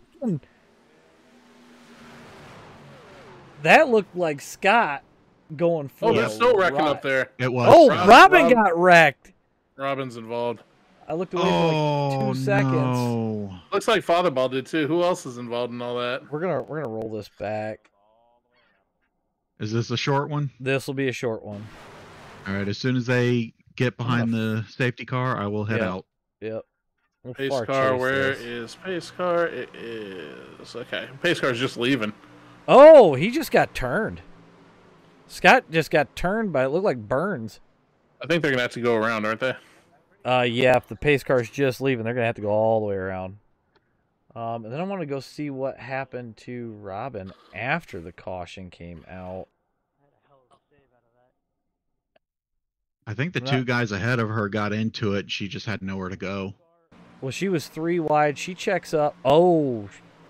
That looked like Scott going for Oh, a they're still wrecking ride. up there. It was. Oh, Rob- Robin Rob- got wrecked. Robin's involved. I looked away for like Oh, two seconds. no. Looks like Fatherball did too. Who else is involved in all that? We're gonna we're gonna roll this back. Is this a short one? This will be a short one. All right. As soon as they get behind the safety car, I will head Yeah. out. Yep. We'll Pace far car, chase where this. is Pace car? It is okay. Pace car's just leaving. Oh, he just got turned. Scott just got turned by it looked like Burns. I think they're gonna have to go around, aren't they? Uh, yeah, if the pace car's just leaving, they're gonna have to go all the way around. Um, and then I want to go see what happened to Robin after the caution came out. I think the I'm two not- guys ahead of her got into it. She just had nowhere to go. Well, she was three wide. She checks up. Oh,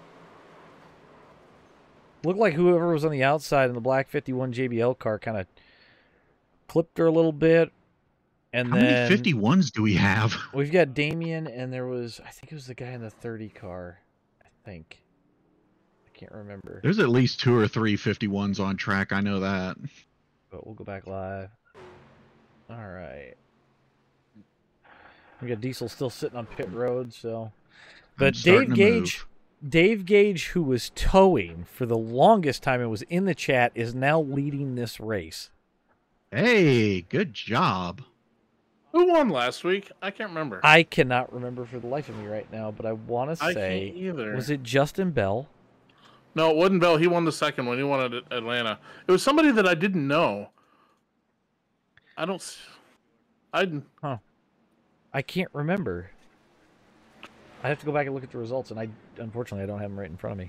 looked like whoever was on the outside in the black fifty-one J B L car kind of clipped her a little bit. And How then many fifty-ones do we have? we've got Damien, and there was, I think it was the guy in the thirty car. I think. I can't remember. There's at least two or three fifty-ones on track. I know that. But we'll go back live. All right. We got Diesel still sitting on pit road, so. But I'm starting Dave to Gage, Dave Gage, who was towing for the longest time and was in the chat, is now leading this race. Hey, good job. Who won last week? I can't remember. I cannot remember for the life of me right now, but I want to I say, can't either. was it Justin Bell? No, it wasn't Bell. He won the second one. He won at Atlanta. It was somebody that I didn't know. I don't. s- I didn't. I can't remember. I have to go back and look at the results, and I unfortunately I don't have them right in front of me.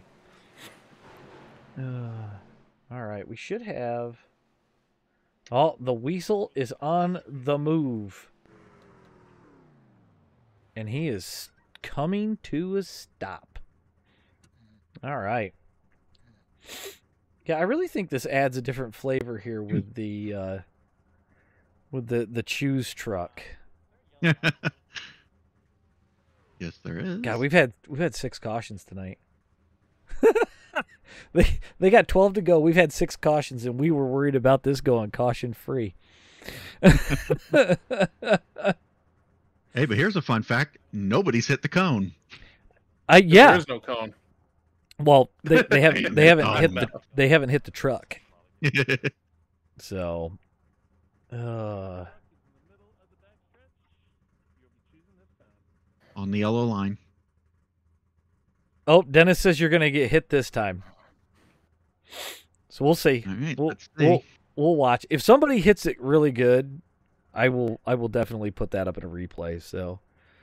Uh, all right, we should have. Oh, the Weasel is on the move, and he is coming to a stop. All right. Yeah, I really think this adds a different flavor here with the uh, with the the Choose truck. Yes, there is. God, we've had we've had six cautions tonight. they they got twelve to go. We've had six cautions, and we were worried about this going caution free. Hey, but here's a fun fact: nobody's hit the cone. I There yeah. is no cone. Well, they they haven't they haven't Oh, hit no. the they haven't hit the truck. So, uh, On the yellow line. Oh, Dennis says you're going to get hit this time. So we'll see. All right, We'll, let's see. we'll we'll watch. If somebody hits it really good, I will I will definitely put that up in a replay. So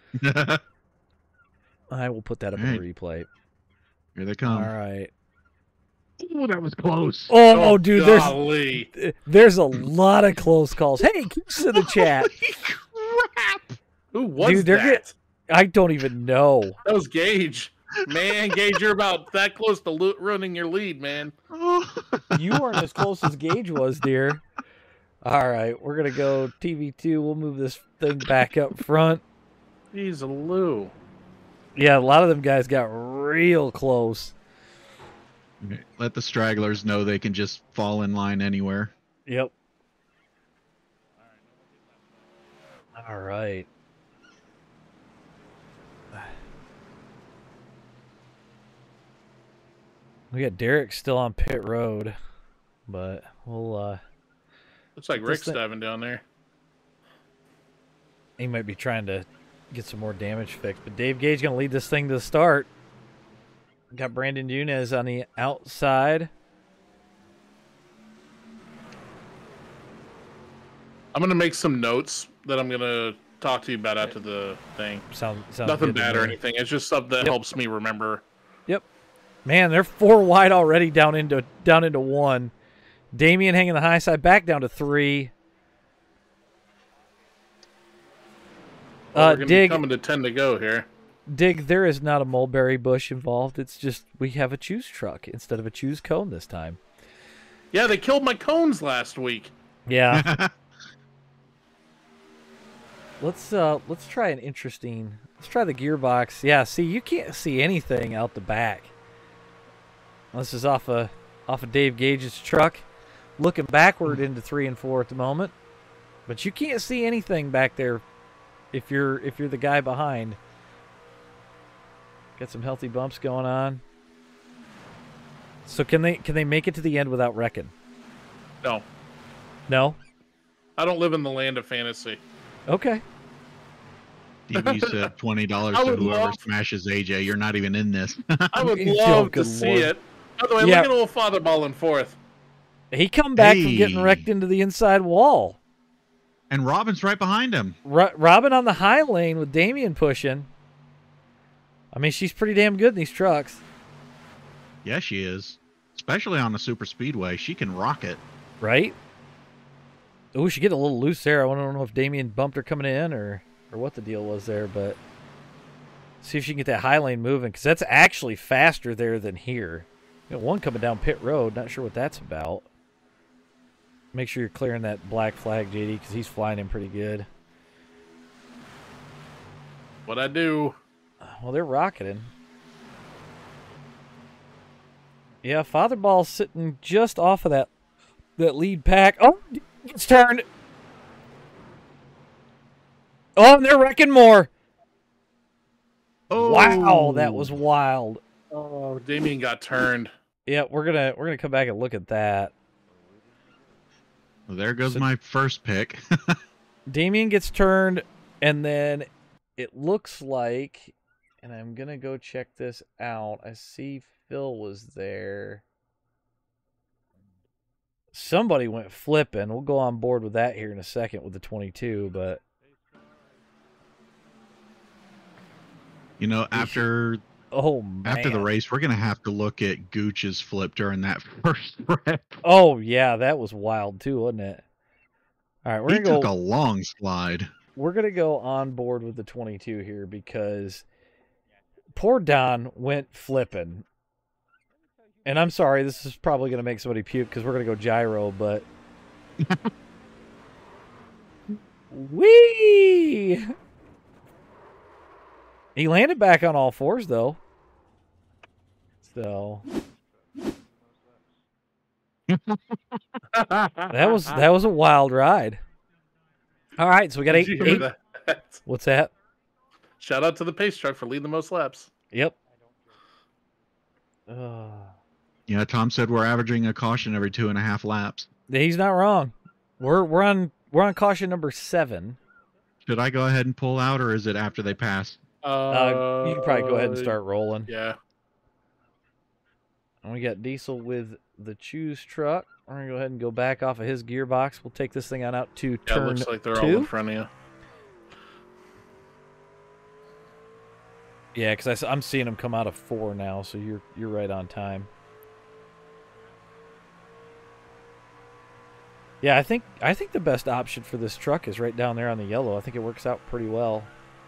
I will put that up All in right. a replay. Here they come. All right. Ooh, that was close. Oh, oh dude, there's golly. there's a lot of close calls. Hey, keep us in the chat. Holy crap! Who was Dude, they're that? get- I don't even know. That was Gage. Man, Gage, you're about that close to lo- ruining your lead, man. Oh. You weren't as close as Gage was, dear. All right, we're gonna go T V two. We'll move this thing back up front. Jeez, Lou. Yeah, a lot of them guys got real close. Okay, let the stragglers know they can just fall in line anywhere. Yep. All right. We got Derek still on pit road, but we'll uh Looks like This Rick's thing- diving down there. he might be trying to get some more damage fixed. But Dave Gage gonna lead this thing to the start. Got Brandon Nunez on the outside. I'm gonna make some notes that I'm gonna talk to you about after the thing. Sound, sounds Nothing good to bad or me. anything. It's just stuff that Yep. helps me remember. Yep. Man, they're four wide already down into down into one. Damien hanging the high side back down to three. Well, Uh, we're gonna Dig, be coming to ten to go here. Dig, there is not a mulberry bush involved. It's just we have a choose truck instead of a choose cone this time. Yeah, they killed my cones last week. Yeah. let's uh let's try an interesting. Let's try the gearbox. Yeah, see, you can't see anything out the back. This is off of off of Dave Gage's truck, looking backward into three and four at the moment, but you can't see anything back there if you're if you're the guy behind. Got some healthy bumps going on. So can they can they make it to the end without wrecking? No, No. I don't live in the land of fantasy. Okay. T V said twenty dollars I to would whoever love- smashes A J. You're not even in this. I would Oh, love good to see Lord. it. By the way, Yeah. look at old Father Ball in fourth. He come back from getting Hey. wrecked into the inside wall. And Robin's right behind him. Ro- Robin on the high lane with Damien pushing. I mean, she's pretty damn good in these trucks, Yeah, she is. Especially on the super speedway. She can rock it. right? Oh, she get a little loose there. I don't know if Damien bumped her coming in or, or what the deal was there, but see if she can get that high lane moving because that's actually faster there than here. You got one coming down pit road. Not sure what that's about. Make sure you're clearing that black flag, J D, because he's flying in pretty good. What I do? Well, they're rocketing. Yeah, Father Ball's sitting just off of that that lead pack. Oh, it's turned. Oh, and they're wrecking more. Oh, Wow, that was wild. Oh, Damien got turned. Yeah, we're gonna we're gonna come back and look at that. Well, there goes So- my first pick. Damien gets turned, and then it looks like, and I'm gonna go check this out. I see Phil was there. Somebody went flipping. We'll go on board with that here in a second with the twenty-two, but You know, after oh man. after the race, we're gonna have to look at Gooch's flip during that first wreck. Oh yeah, that was wild too, wasn't it? All right, we're He gonna took go. a long slide. We're gonna go on board with the twenty-two here because poor Don went flipping. And I'm sorry, this is probably gonna make somebody puke because we're gonna go gyro, but wee. He landed back on all fours though. So that was that was a wild ride. All right, so we got eight. Did you hear eight that? what's that? Shout out to the pace truck for leading the most laps. Yep. Uh, Yeah, Tom said we're averaging a caution every two and a half laps. he's not wrong. We're we're on we're on caution number seven. Should I go ahead and pull out, or is it after they pass? Uh, Uh, you can probably go ahead and start rolling. Yeah. And we got Diesel with the Choose truck. We're going to go ahead and go back off of his gearbox. We'll take this thing on out to Yeah, turn it looks like they're two. all in front of you. Yeah, because I'm seeing them come out of four now, so you're you're right on time. Yeah, I think I think the best option for this truck is right down there on the yellow. I think it works out pretty well.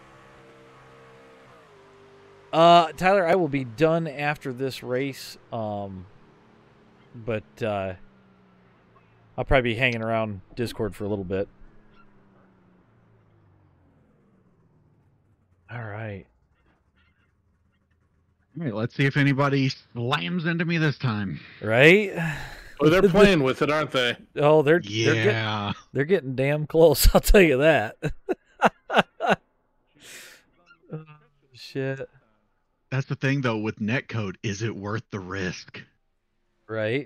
Uh, Tyler, I will be done after this race, um, but uh, I'll probably be hanging around Discord for a little bit. All right. All right, let's see if anybody slams into me this time. Right? Oh, they're playing with it, aren't they? Oh, they're Yeah. they're getting, they're getting damn close. I'll tell you that. Oh, shit. That's the thing, though, with netcode. Is it worth the risk? Right?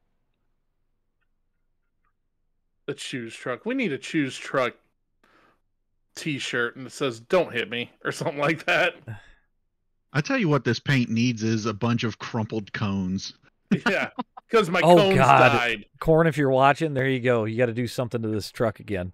The Choose truck. We need a Choose truck T-shirt, and it says "Don't hit me" or something like that. I tell you what, this paint needs is a bunch of crumpled cones. Yeah, because my Oh, cones God. died. Corn, if you're watching, there you go. You got to do something to this truck again.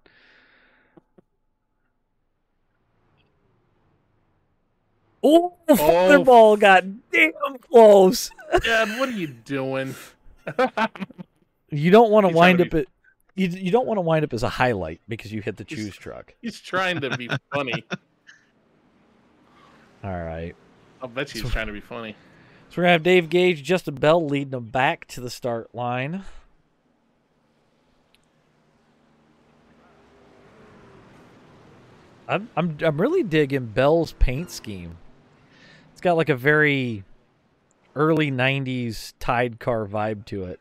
Oh, Oh. Thunderball got damn close. Dad, what are you doing? You don't want to He's wind trying up to at you, you don't want to wind up as a highlight because you hit the He's- Choose truck. He's trying to be funny. All right. I'll bet you he's trying to be funny. So we're going to have Dave Gage, Justin Bell leading them back to the start line. I'm I'm I'm really digging Bell's paint scheme. It's got like a very early nineties Tide car vibe to it.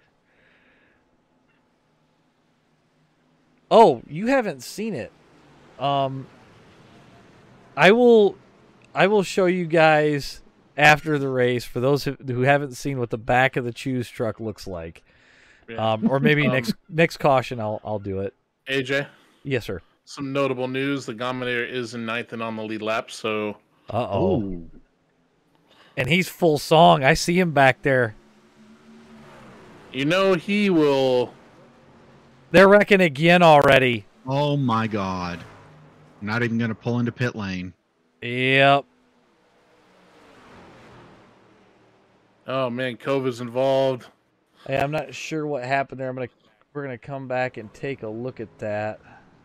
Oh, you haven't seen it. Um I will I will show you guys after the race for those who, who haven't seen what the back of the Choose truck looks like. Yeah. Um or maybe Um, next next caution I'll I'll do it. A J, Yes, sir. some notable news: the Dominator is in ninth and on the lead lap. So Uh-oh. And he's full song. I see him back there. you know he will. They're wrecking again already. Oh my god. I'm not even going to pull into pit lane. Yep. Oh man, Cove is involved. Hey, I'm not sure what happened there. I'm gonna we're gonna come back and take a look at that.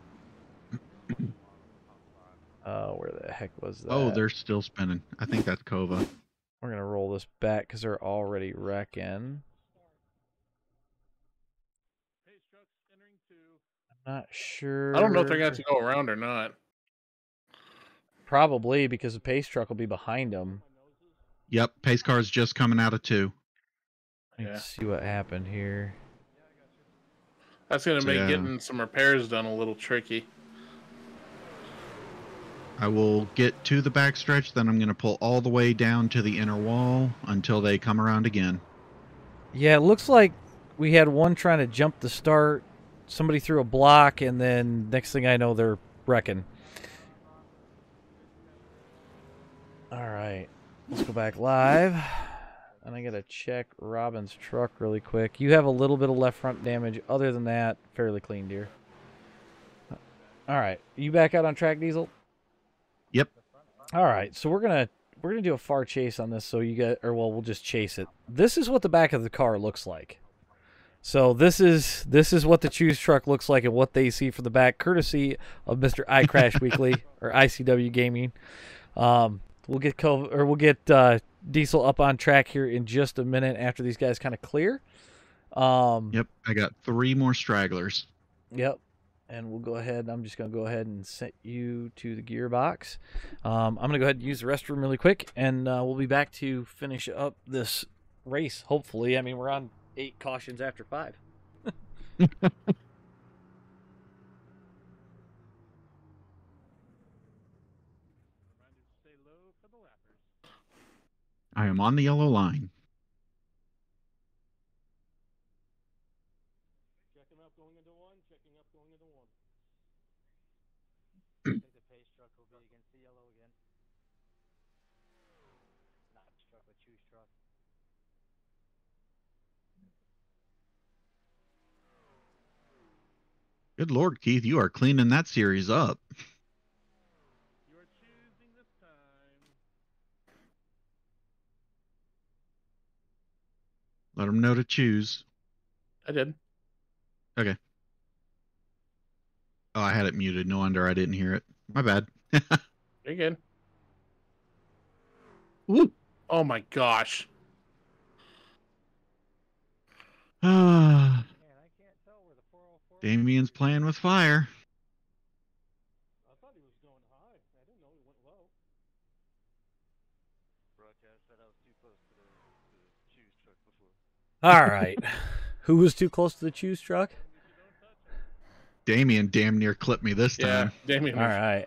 Oh, where the heck was that? Oh, they're still spinning. I think that's Kova. We're gonna roll this back because they're already wrecking. I'm not sure. I don't know if they're gonna have to go around or not. Probably because the pace truck will be behind them. Yep, pace car's just coming out of two. Let's Yeah. see what happened here. That's gonna make Yeah. getting some repairs done a little tricky. I will get to the backstretch, then I'm going to pull all the way down to the inner wall until they come around again. Yeah, it looks like we had one trying to jump the start. Somebody threw a block, and then next thing I know, they're wrecking. All right, let's go back live. And I got to check Robin's truck really quick. You have a little bit of left front damage. Other than that, fairly clean, dear. All right, you back out on track, Diesel? Yep. All right, so we're gonna we're gonna do a far chase on this. So you get, or well, we'll just chase it. This is what the back of the car looks like. So this is this is what the Choose truck looks like and what they see from the back, courtesy of Mister iCrash Weekly or I C W Gaming. Um, we'll get Co- or we'll get uh, Diesel up on track here in just a minute after these guys kind of clear. Um, Yep, I got three more stragglers. Yep. And we'll go ahead. I'm just going to go ahead and set you to the gearbox. Um, I'm going to go ahead and use the restroom really quick, and uh, we'll be back to finish up this race, hopefully. I mean, we're on eight cautions after five. I am on the yellow line. Checking up, going into one. Checking up, going into one. I think the pace truck will be against the yellow again. Not truck, but Choose truck. Good Lord, Keith, you are cleaning that series up. You are choosing this time. Let them know to choose. I did. Okay. Oh, I had it muted. No wonder I didn't hear it. My bad. You're good. Woo. Oh my gosh. Ah. Damien's playing with fire. I thought he was going high. I didn't know he went low. Broadcast said I was too close to the, to the choose truck before. All right. Who was too close to the choose truck? Damien damn near clipped me this Yeah, time. Damien. All was- right.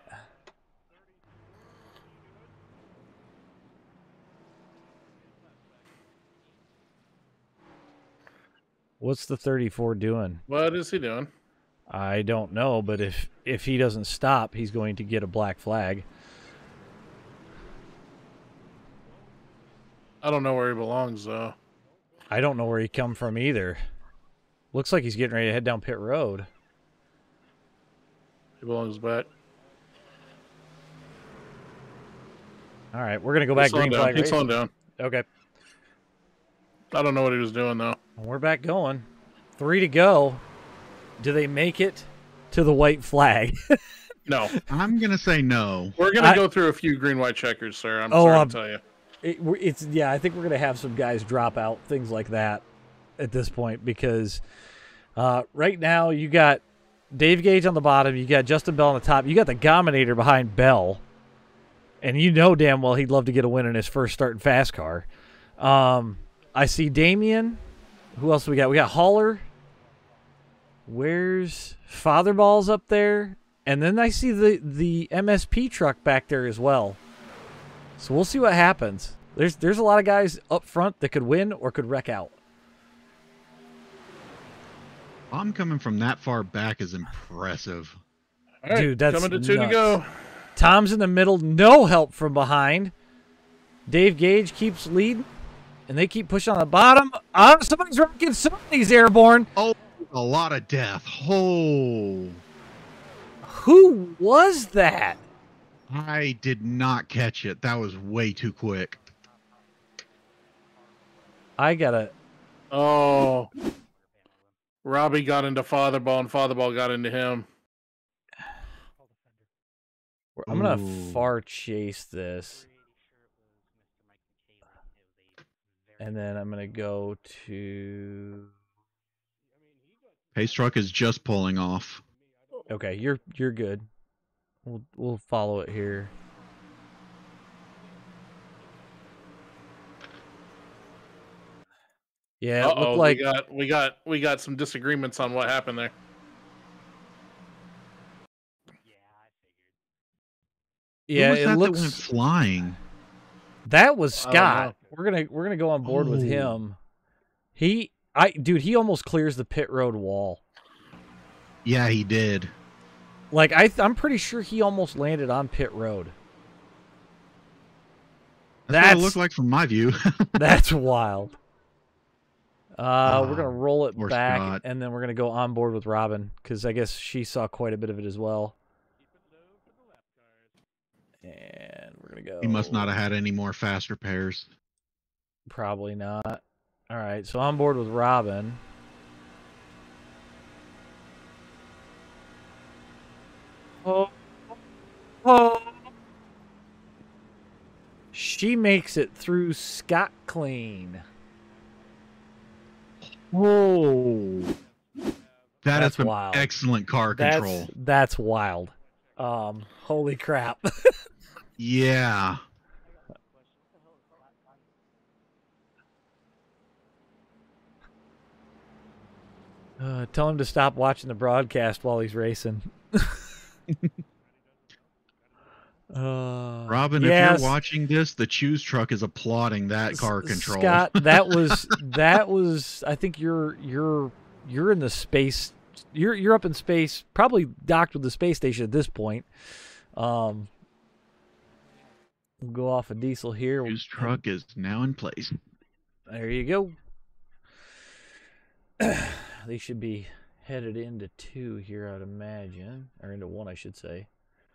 What's the thirty-four doing? What is he doing? I don't know, but if if he doesn't stop, he's going to get a black flag. I don't know where he belongs though. I don't know where he come from either. Looks like he's getting ready to head down pit road. He belongs back. All right, we're gonna go back He's slowing green down. flag. He's race. slowing down. Okay, I don't know what he was doing though. we're back going. Three to go. Do they make it to the white flag? No, I'm going to say no. we're gonna I- go through a few green white checkers, sir. I'm Oh, sorry um, to tell you. It, we're- it's yeah. I think we're gonna have some guys drop out, things like that, at this point because uh, right now you got Dave Gage on the bottom, you got Justin Bell on the top, you got the Gominator behind Bell, and you know damn well he'd love to get a win in his first start in fast car. Um, I see Damien. Who else we got? We got Haller. Where's Fatherball's up there? And then I see the the M S P truck back there as well. So we'll see what happens. There's there's a lot of guys up front that could win or could wreck out. I'm coming from that far back is impressive. All right, Dude, that's coming to two nuts. to go. Tom's in the middle, no help from behind. Dave Gage keeps leading, and they keep pushing on the bottom. Oh, somebody's wrecking, somebody's airborne. Oh, a lot of death. Oh, Who was that? I did not catch it. That was way too quick. I gotta. Oh, Robbie got into Fatherball, and Fatherball got into him. I'm gonna Ooh. far chase this, and then I'm gonna go to. Pace truck is just pulling off. Okay, you're you're good. We'll we'll follow it here. Yeah, it Uh-oh, looked like we got we got we got some disagreements on what happened there. yeah, Who was it that looks that went flying. that was I don't know. Scott. We're gonna we're gonna go on board with Oh. him. He I dude, he almost clears the pit road wall. Yeah, he did. Like I th- I'm pretty sure he almost landed on pit road. That's, what That's it looked like from my view. that's wild. Uh, we're Ah, gonna roll it poor back, Scott. and then we're gonna go on board with Robin because I guess she saw quite a bit of it as well. And we're gonna go. He must not have had any more fast repairs. Probably not. All right, so on board with Robin. Oh, oh. She makes it through Scott clean. Whoa. That That's is some wild. excellent car That's control. that's wild. Um, holy crap. Yeah. Uh, tell him to stop watching the broadcast while he's racing. uh, Robin, yes, if you're watching this, the Choose truck is applauding that car S- control. Scott, that was that was. I think you're you're you're in the space. You're you're up in space, probably docked with the space station at this point. Um, we'll go off a diesel here. Choose truck is now in place. There you go. They should be headed into two here, I'd imagine. Or into one, I should say.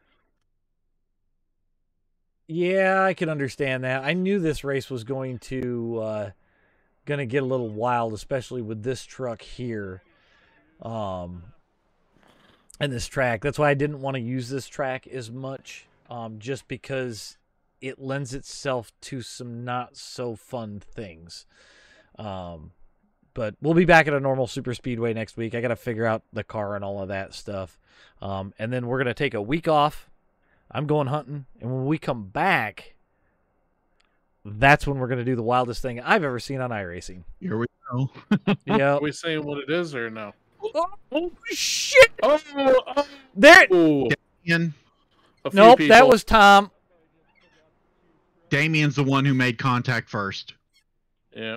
Yeah, I can understand that. I knew this race was going to uh, going to get a little wild, especially with this truck here. Um, and this track. That's why I didn't want to use this track as much, um, just because it lends itself to some not so fun things. Um, but we'll be back at a normal super speedway next week. I got to figure out the car and all of that stuff. Um, and then we're going to take a week off. I'm going hunting. And when we come back, that's when we're going to do the wildest thing I've ever seen on iRacing. Here we go. Yeah. Are we saying what it is or no? Oh, shit! Oh, oh, There. oh. Damien, A few Nope, that people. was Tom. Damien's the one who made contact first. Yeah.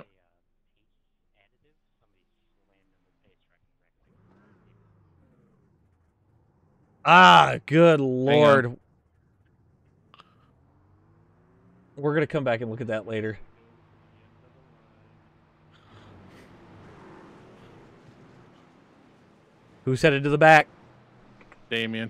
Ah, good Lord. We're going to come back and look at that later. Who's headed to the back? Damien.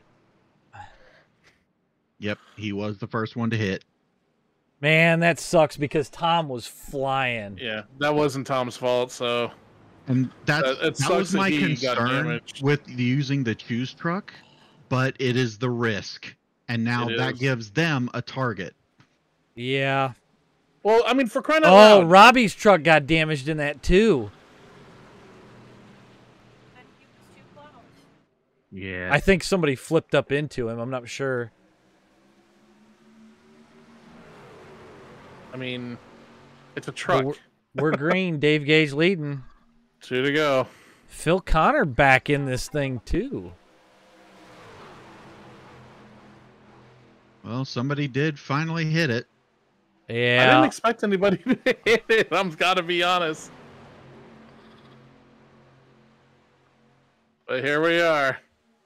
Yep, he was the first one to hit. Man, that sucks because Tom was flying. Yeah, that wasn't Tom's fault, so And that's, Uh, it that sucks was that my he got concern damaged. with using the choose truck, but it is the risk. And now It that is. gives them a target. Yeah. well, I mean, for crying out Oh, loud. Robbie's truck got damaged in that too. Yeah. I think somebody flipped up into him. I'm not sure. I mean, it's a But truck. We're, we're green. Dave Gage leading. Two to go. Phil Connor back in this thing too. Well, somebody did finally hit it. I Yeah. didn't expect anybody to hit it. I'm gotta be honest. But here we are.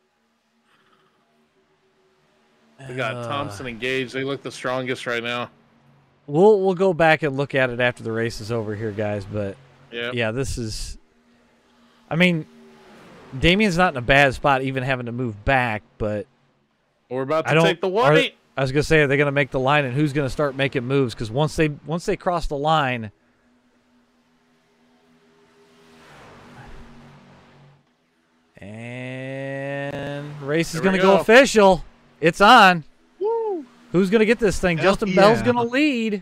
We got Uh, Thompson and Gage. They look the strongest right now. We'll we'll go back and look at it after the race is over here, guys. But Yeah. yeah, this is. I mean, Damien's not in a bad spot, even having to move back. But We're about I to don't. take the are- white. I was gonna say, are they gonna make the line, and who's gonna start making moves? Because once they once they cross the line, and race is Here we gonna go. go. official. It's on. Woo! Who's gonna get this thing? Hell Justin Bell's yeah. gonna lead.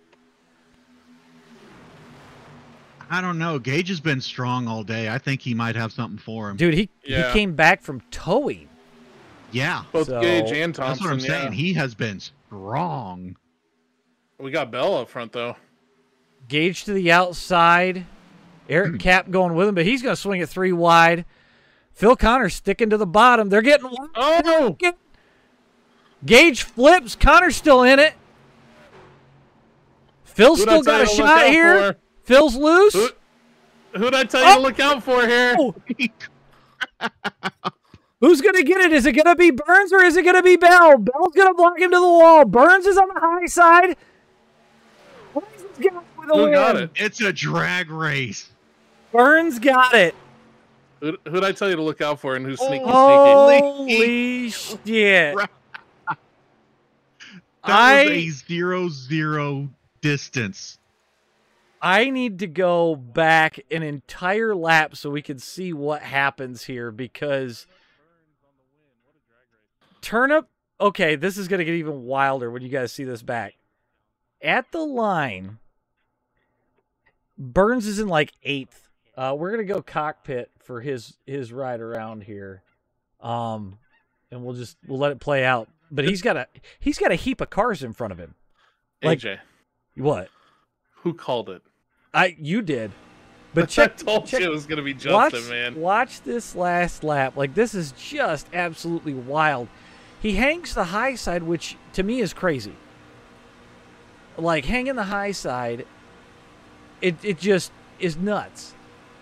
I don't know. Gage has been strong all day. I think he might have something for him. Dude, he Yeah. he came back from towing. Yeah. Both So, Gage and That's Thompson. what I'm yeah. saying. He has been strong. We got Bell up front though. Gage to the outside. Eric Cap going with him, but he's going to swing it three wide. Phil Connor sticking to the bottom. They're getting wide. Oh! Gage flips. Connor's still in it. Phil's Who'd I still tell got a you to look shot out here. for? Phil's loose. Who, who'd I tell you Oh! to look out for here? Oh, who's going to get it? Is it going to be Burns or is it going to be Bell? Bell's going to block him to the wall. Burns is on the high side. Burns is going with the Who win. got it? It's a drag race. Burns got it. Who'd, who'd I tell you to look out for and who's sneaky sneaky? Holy shit. That I- was a zero zero distance. I need to go back an entire lap so we can see what happens here because Turnip, okay, this is going to get even wilder when you guys see this back. At the line, Burns is in like eighth. Uh, we're going to go cockpit for his his ride around here. Um, and we'll just we'll let it play out. But he's got a he's got a heap of cars in front of him. Like- A J, What? who called it? I you did. But check I told check you it was gonna be watch, Justin, man. watch this last lap. Like, this is just absolutely wild. He hangs the high side, which to me is crazy. Like, hanging the high side, it, it just is nuts.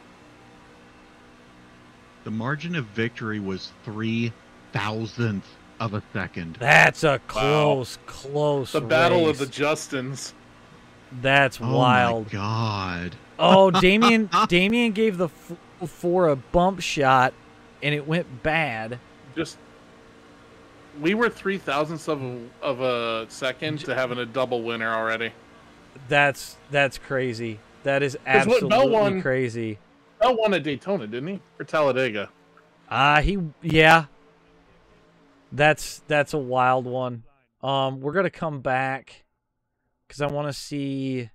The margin of victory was three thousandths of a second. That's a close, close The battle race. of the Justins. That's Oh wild. my god. Oh, Damien Damien gave the f- for a bump shot, and it went bad. Just we were three thousandths of a, of a second to having a double winner already. That's that's crazy. That is 'Cause what Bell absolutely won- crazy. Bell won at Daytona, didn't he? Or Talladega? Ah, uh, he yeah. That's that's a wild one. Um, we're gonna come back because I want to see.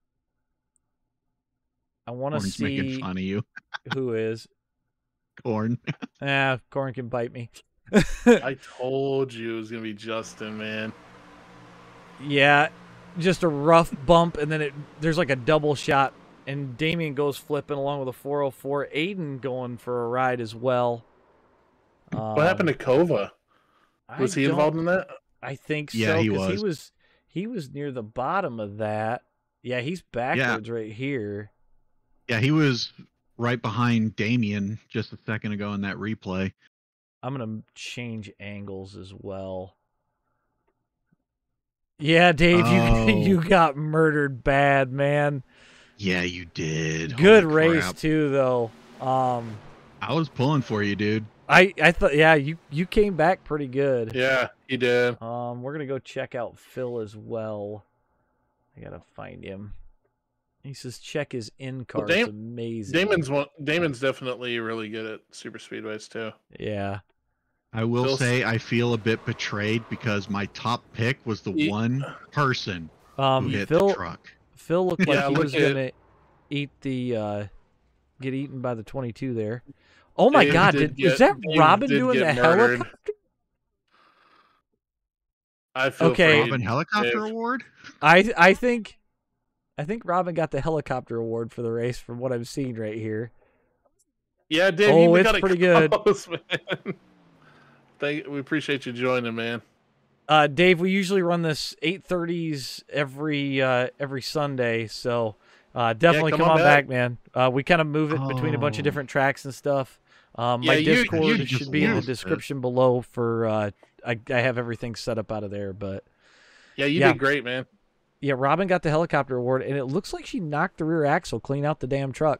I want to Corn's see making fun of you. who is. Corn. Ah, Corn can bite me. I told you it was gonna be Justin, man. Yeah, just a rough bump, and then it there's like a double shot, and Damien goes flipping along with a four oh four. Aiden going for a ride as well. What happened to Kova? Was I he don't- involved in that? I think Yeah, so. he 'cause was. He was he was near the bottom of that. Yeah, he's backwards right here. Yeah, he was right behind Damien just a second ago in that replay. I'm gonna change angles as well. Yeah, Dave, Oh. you you got murdered bad, man. Yeah, you did. Good Holy race crap. too, though. Um, I was pulling for you, dude. I I thought yeah, you you came back pretty good. Yeah, he did. Um, we're gonna go check out Phil as well. I gotta find him. He says check his in car. Well, Dam- it's amazing. Damon's one. Damon's definitely really good at super speedways too. I Yeah. will Phil's- say I feel a bit betrayed because my top pick was the Ye- one person Um, who hit Phil the truck. Phil looked like Yeah, he look was at- gonna eat the uh, get eaten by the twenty-two there. Oh my Dave God! did Did, is get- that Dave Robin did doing the get murdered. helicopter? I feel Okay. for Robin you, Helicopter Dave. Award? I I think I think Robin got the helicopter award for the race from what I'm seeing right here. Yeah, Dave. Oh, you it's got it pretty good. close, man. Thank, we appreciate you joining, man. Uh, Dave, we usually run this eight thirties every uh, every Sunday, so uh, definitely come come, on on back. back, man. Uh, we kind of move it between a bunch of Oh. different tracks and stuff. Um, Yeah, my you- Discord you should just be in the lost it. description below for. Uh, I I have everything set up out of there, but Yeah, you Yeah. did great, man. yeah, Robin got the helicopter award, and it looks like she knocked the rear axle clean out the damn truck.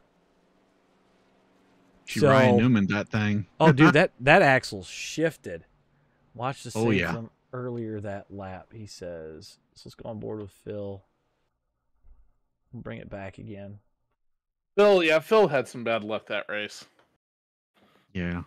She So- Ryan Newman that thing. Oh, dude, that that axle shifted. Watch the save Oh, yeah. from earlier that lap. He says, so let's go on board with Phil. We'll bring it back again. Phil, yeah, Phil had some bad luck that race. Yeah.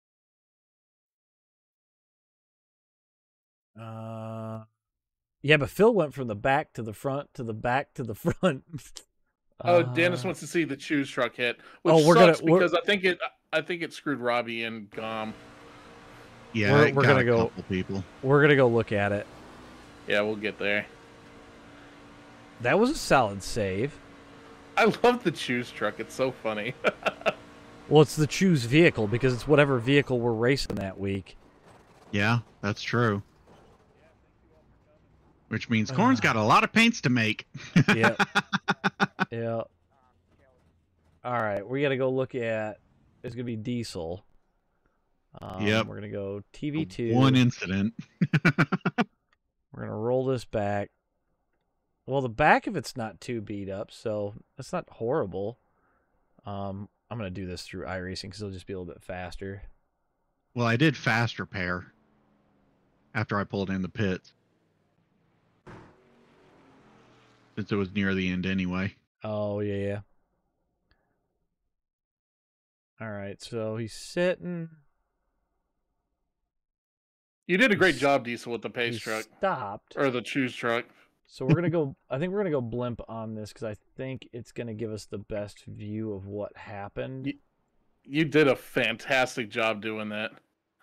Uh, yeah, but Phil went from the back to the front to the back to the front. Oh, Dennis Uh, wants to see the choose truck hit, which Oh, we're gonna- sucks we're- because I think it, I think it screwed Robbie and Gom. Yeah, We're- it we're got gonna a go- couple people. We're gonna go look at it. Yeah, we'll get there. That was a solid save. I love the choose truck. It's so funny. Well, it's the choose vehicle because it's whatever vehicle we're racing that week. Yeah, that's true. Which means Corn's got a lot of paints to make. Yeah. Yeah. All right, we got to go look at. It's gonna be Diesel. Um, Yep. We're gonna go T V two. One incident. We're gonna roll this back. Well, the back of it's not too beat up, so that's not horrible. Um, I'm gonna do this through iRacing because it'll just be a little bit faster. Well, I did fast repair after I pulled in the pits. Since it was near the end anyway. Oh yeah, yeah. All right, so he's sitting. You did a great He's- job, Diesel, with the pace He truck stopped. or the choose truck. So we're gonna go. I think we're gonna go blimp on this because I think it's gonna give us the best view of what happened. Ye- You did a fantastic job doing that.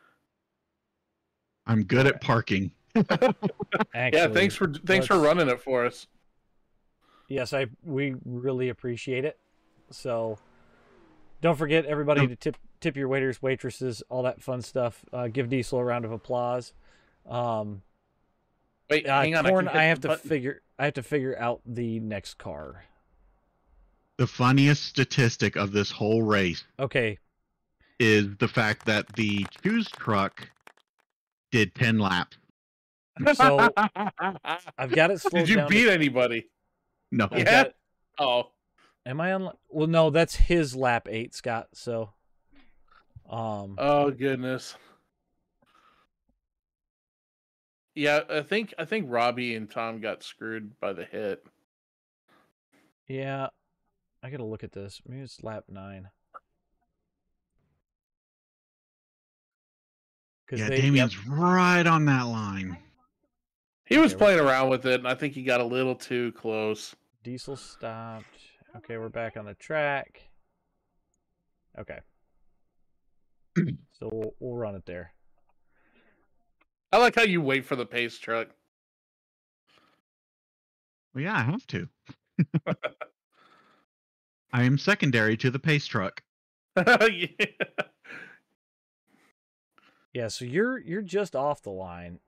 I'm good at parking. Actually, yeah, thanks for thanks for let's- running it for us. Yes, I we really appreciate it. So don't forget everybody Yep. to tip tip your waiters, waitresses, all that fun stuff. Uh, give Diesel a round of applause. Um, Wait, uh, hang on. Corn, I, can I hit have the to button. figure. I have to figure out the next car. The funniest statistic of this whole race Okay, is the fact that the choose truck did ten laps. so I've got it slowed Did you down. beat to, anybody? No. I've Yeah. got it, Oh, Am I on? Well, no, that's his lap eight, Scott. So, um, Oh goodness. Yeah, I think I think Robbie and Tom got screwed by the hit. yeah, I gotta look at this. Maybe it's lap nine. Yeah, they, Damien's yep, right on that line. He was Okay, we're- playing around with it, and I think he got a little too close. Diesel stopped. Okay, we're back on the track. Okay, so we'll, we'll run it there. I like how you wait for the pace truck. Well, yeah, I have to. I am secondary to the pace truck. Yeah. Yeah, so you're you're just off the line.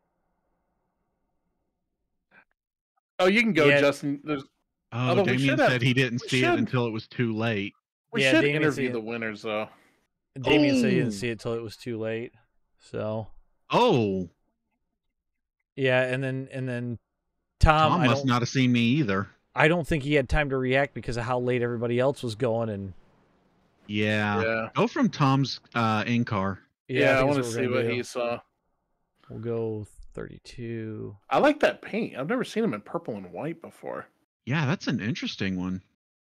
Oh, you can go, Yeah. Justin. There's, Oh, Although we Damien should have- said he didn't we see should- it until it was too late. we Yeah, should Damien interview said- the winners, though. Damien said he Oh. didn't see it till it was too late. So Oh, yeah, and then and then Tom, Tom I must don't not have seen me either. I don't think he had time to react because of how late everybody else was going. And Yeah. Yeah, Go from Tom's uh, in car. yeah. I, think want to that's see we're what gonna he do. saw. We'll go thirty-two. I like that paint. I've never seen him in purple and white before. Yeah, that's an interesting one.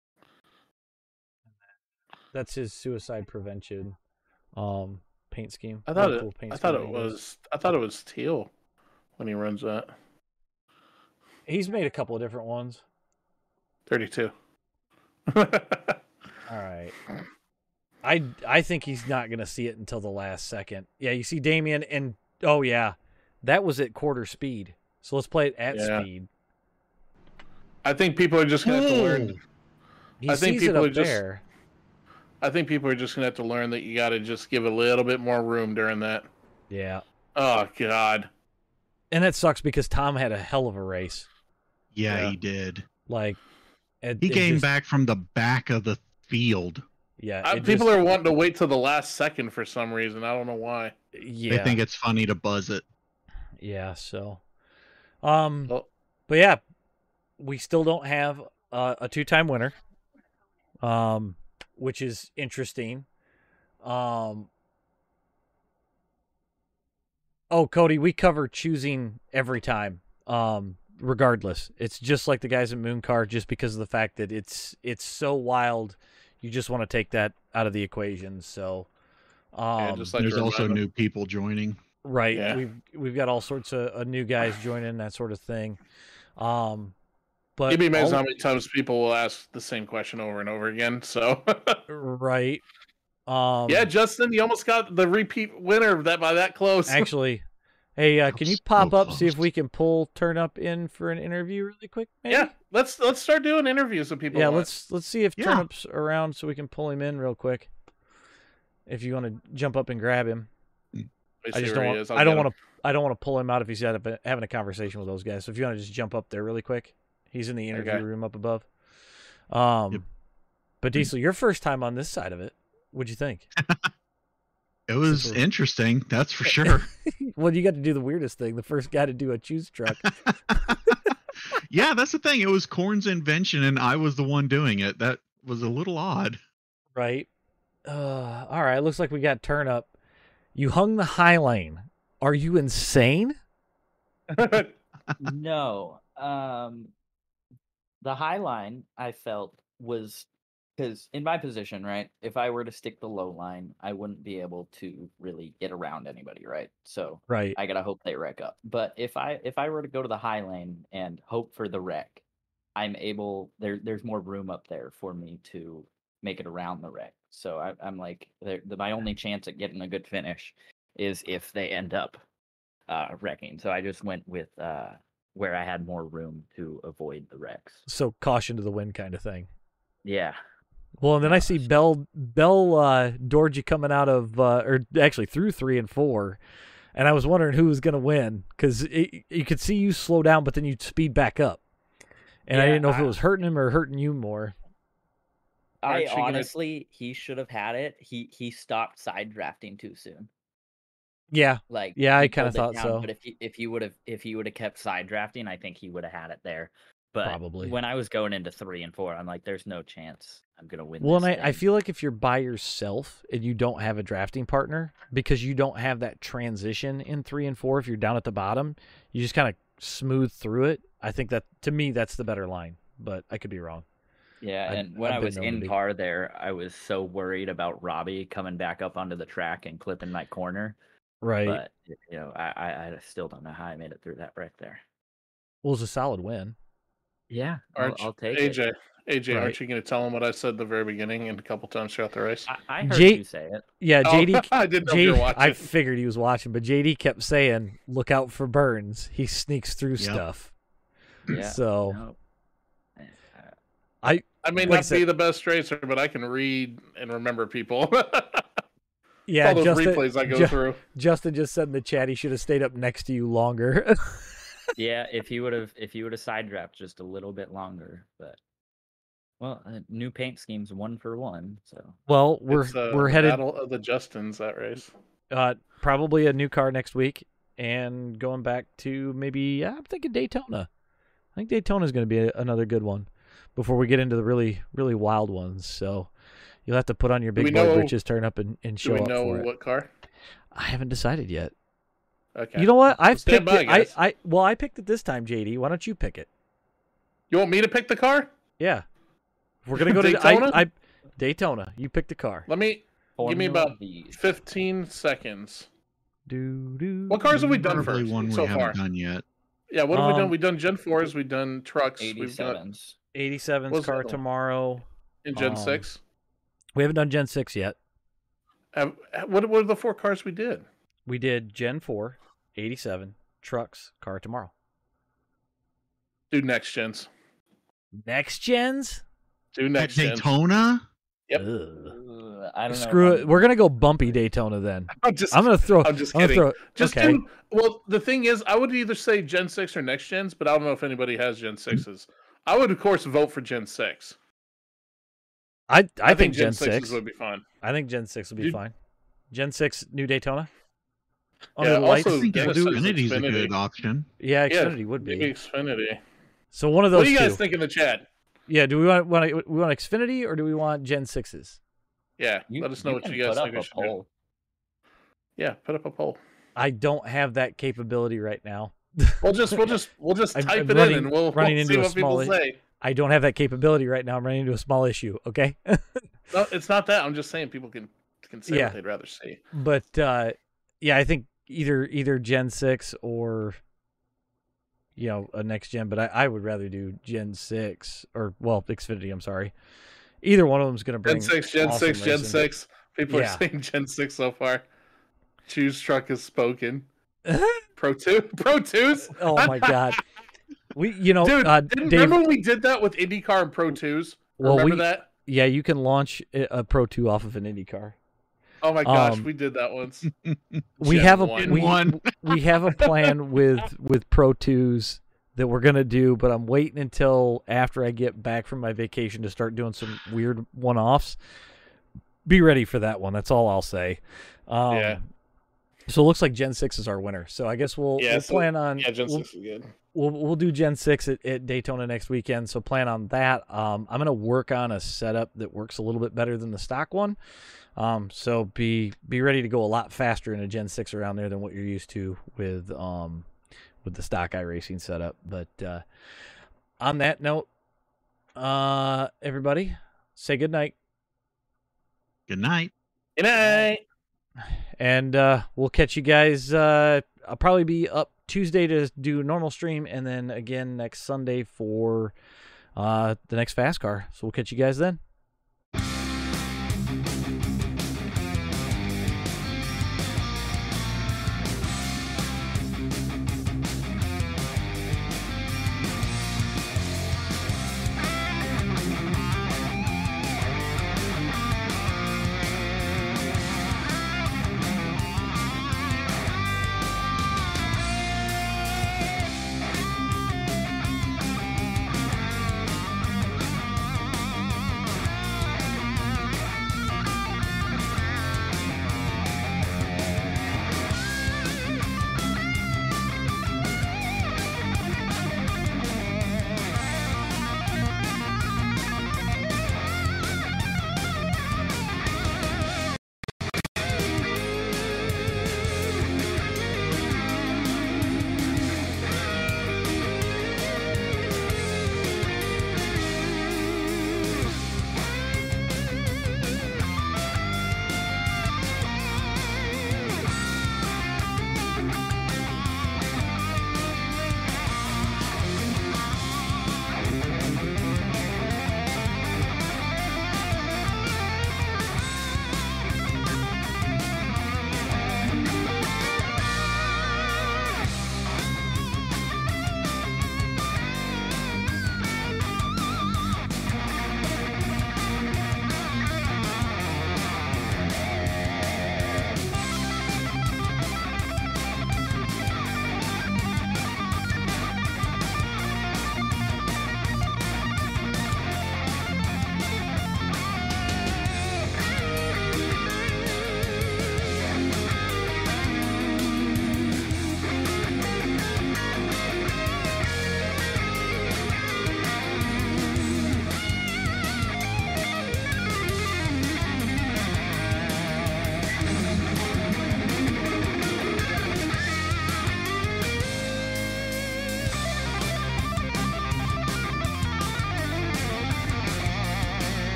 That's his suicide prevention um paint scheme. I thought Really it. cool paint I thought scheme it he does. was. I thought it was teal when he runs that. He's made a couple of different ones. Thirty-two. All right. I I think he's not gonna see it until the last second. Yeah, you see Damien, and oh yeah, that was at quarter speed. So let's play it at Yeah. speed. I think people are just gonna have to learn. He I think sees it people up are just- there. I think people are just gonna have to learn that you got to just give a little bit more room during that. Yeah, Oh God. and that sucks because Tom had a hell of a race. Yeah, Yeah. he did. Like, it, He it came just- back from the back of the field. Yeah, I, it people just- are wanting to wait till the last second for some reason. I don't know why. Yeah, They think it's funny to buzz it. yeah. So, um, Well, but yeah, we still don't have uh, a two-time winner, um, which is interesting. Um, oh, Cody, we cover choosing every time, um, regardless. It's just like the guys at Moon Car, just because of the fact that it's it's so wild. You just want to take that out of the equation. So, um, yeah, just like There's to also remind them. new people joining. right, Yeah. we've we've got all sorts of uh, new guys joining, that sort of thing. Um, but You'd be amazed all- how many times people will ask the same question over and over again. So, right. Um, yeah, Justin, you almost got the repeat winner that by that close. actually, hey, uh, can you So pop up, see if close. we can pull Turn Up in for an interview really quick? Maybe? yeah, let's let's start doing interviews with people. Yeah, want. let's let's see if Yeah. Turnip's around so we can pull him in real quick. If you want to jump up and grab him, Let me I see just where don't he want. is. I'll I don't get him. want to. I don't want to pull him out if he's having a, having a conversation with those guys. So if you want to just jump up there really quick, he's in the interview Okay. room up above. Um, Yep. but Diesel, your first time on this side of it. What'd you think? It was Super. interesting, that's for sure. Well, you got to do the weirdest thing. The first guy to do a choose truck. Yeah, that's the thing. It was Korn's invention, and I was the one doing it. That was a little odd. Right. Uh, all right. Looks like we got Turn Up. You hung the high lane. Are you insane? No. Um, the high line I felt was because in my position, right? If I were to stick the low line, I wouldn't be able to really get around anybody, right? So Right. I gotta hope they wreck up. But if I if I were to go to the high lane and hope for the wreck, I'm able there. There's more room up there for me to make it around the wreck. So I, I'm like, the, my only chance at getting a good finish is if they end up uh, wrecking. So I just went with uh, where I had more room to avoid the wrecks. So caution to the wind kind of thing. Yeah. Well, and then I see Bell Bell uh, Dorji coming out of, uh, or actually through three and four, and I was wondering who was going to win because you could see you slow down, but then you'd speed back up, and I Yeah, didn't know if it I- was hurting him or hurting you more. I Aren't you gonna- honestly, he should have had it. He he stopped side drafting too soon. Yeah, Like Yeah, I he kinda pulled it thought down, so. But if he if he would have if he would have kept side drafting, I think he would have had it there. But Probably. when I was going into three and four, I'm like, there's no chance I'm gonna win. Well, this and I, I thing. feel like if you're by yourself and you don't have a drafting partner, because you don't have that transition in three and four, if you're down at the bottom, you just kind of smooth through it. I think that, to me, that's the better line, but I could be wrong. Yeah, I- and when I've I been was known to in be. car there, I was so worried about Robbie coming back up onto the track and clipping my corner. Right. But you know, I, I I still don't know how I made it through that wreck there. Well, it was a solid win. Yeah, I'll, Aren't I'll take A it. J, A J, Right. aren't you going to tell him what I said at the very beginning and a couple times throughout the race? I, I heard J- you say it. Yeah, Oh, J D. I didn't know if J- you were watching. I figured he was watching, but J D kept saying, "Look out for Burns. He sneaks through Yep. stuff." Yeah. So no. Uh, I, I may like I not said- be the best racer, but I can read and remember people. yeah, All those Justin, replays I go Ju- through. Justin just said in the chat he should have stayed up next to you longer. Yeah, if he would have, if he would have side drapped just a little bit longer, but well, uh, new paint schemes one for one. So well, we're It's, uh, we're the headed Battle of the Justins, that race. uh, probably a new car next week, and going back to maybe I'm thinking Daytona. I think Daytona is going to be a, another good one before we get into the really really wild ones. So you'll have to put on your Do big we boy know- britches, turn up, and, and Do show we up know for it. what car? I haven't decided yet. Okay. You know what? I've stand picked by, it. guys. I, I well, I picked it this time, J D. Why don't you pick it? You want me to pick the car? Yeah, we're gonna go to Daytona? I, I, Daytona. You pick the car. Let me give me Formula about V. fifteen seconds. Do do. What cars have we done Preferably first one we so haven't far? done yet. Yeah, what have we done? Um, We've done Gen fours, we've done trucks, we've done eighty-sevens. eighty-seven's What's the car other one? tomorrow. in Gen Um, six. We haven't done Gen six yet. Have, what, what are the four cars we did? We did Gen four, eighty-seven, trucks, car tomorrow. Do next gens. Next gens? Do At next gens. Daytona? Yep. Ugh. Uh, I don't know. Screw if it. I'm- We're gonna go bumpy Daytona then. I'm just, I'm gonna throw. I'm just I'm gonna kidding. throw. Just okay. do, well, the thing is, I would either say Gen six or next gens, but I don't know if anybody has Gen sixes. I would, of course, vote for Gen six. I I, think, Gen sixes six. would be fine. I think Gen six would be Dude. fine. Gen six, new Daytona. Under Yeah, the lights. also I think Dennis We'll do- says Infinity's a Xfinity. good option. yeah, Yeah, Xfinity would be. Maybe Xfinity. So one of those What do you guys two. think in the chat? Yeah. Do we want want we want Xfinity or do we want Gen sixes? Yeah, You, let us know what can you guys put think up we a should do. poll. Yeah, put up a poll. I don't have that capability right now. We'll just we'll just we'll just I'm- type I'm it running- in and we'll, running we'll into see a what people small- say. I don't have that capability right now. I'm running into a small issue. Okay. No, it's not that. I'm just saying people can can say Yeah. what they'd rather see. But uh, yeah, I think either either Gen six or you know a next gen. But I, I would rather do Gen six or well Xfinity. I'm sorry. Either one of them is going to bring Gen six, Gen awesome six, Gen racing. six. People Yeah. are saying Gen six so far. Choose truck has spoken. Pro two, Pro twos. Oh my god. We you know Dude, uh, didn't, Dave. remember when we did that with IndyCar and Pro twos? Well, Remember we- that? Yeah, you can launch a a Pro two off of an Indy car. Oh my gosh, um, we did that once. We Gen have a one. we, One. we have a plan with with Pro twos that we're gonna do, but I'm waiting until after I get back from my vacation to start doing some weird one offs. Be ready for that one. That's all I'll say. Um, Yeah. So it looks like Gen six is our winner. So I guess we'll, Yeah, we'll so- plan on Yeah, Gen we'll, six is good. we'll we'll do Gen six at, at Daytona next weekend. So plan on that. Um, I'm gonna work on a setup that works a little bit better than the stock one. Um, so be be ready to go a lot faster in a Gen six around there than what you're used to with um with the stock iRacing setup. But uh, on that note, uh, everybody say good night, Good night. Good night. and uh, we'll catch you guys. Uh, I'll probably be up Tuesday to do normal stream, and then again next Sunday for uh, the next fast car. So we'll catch you guys then.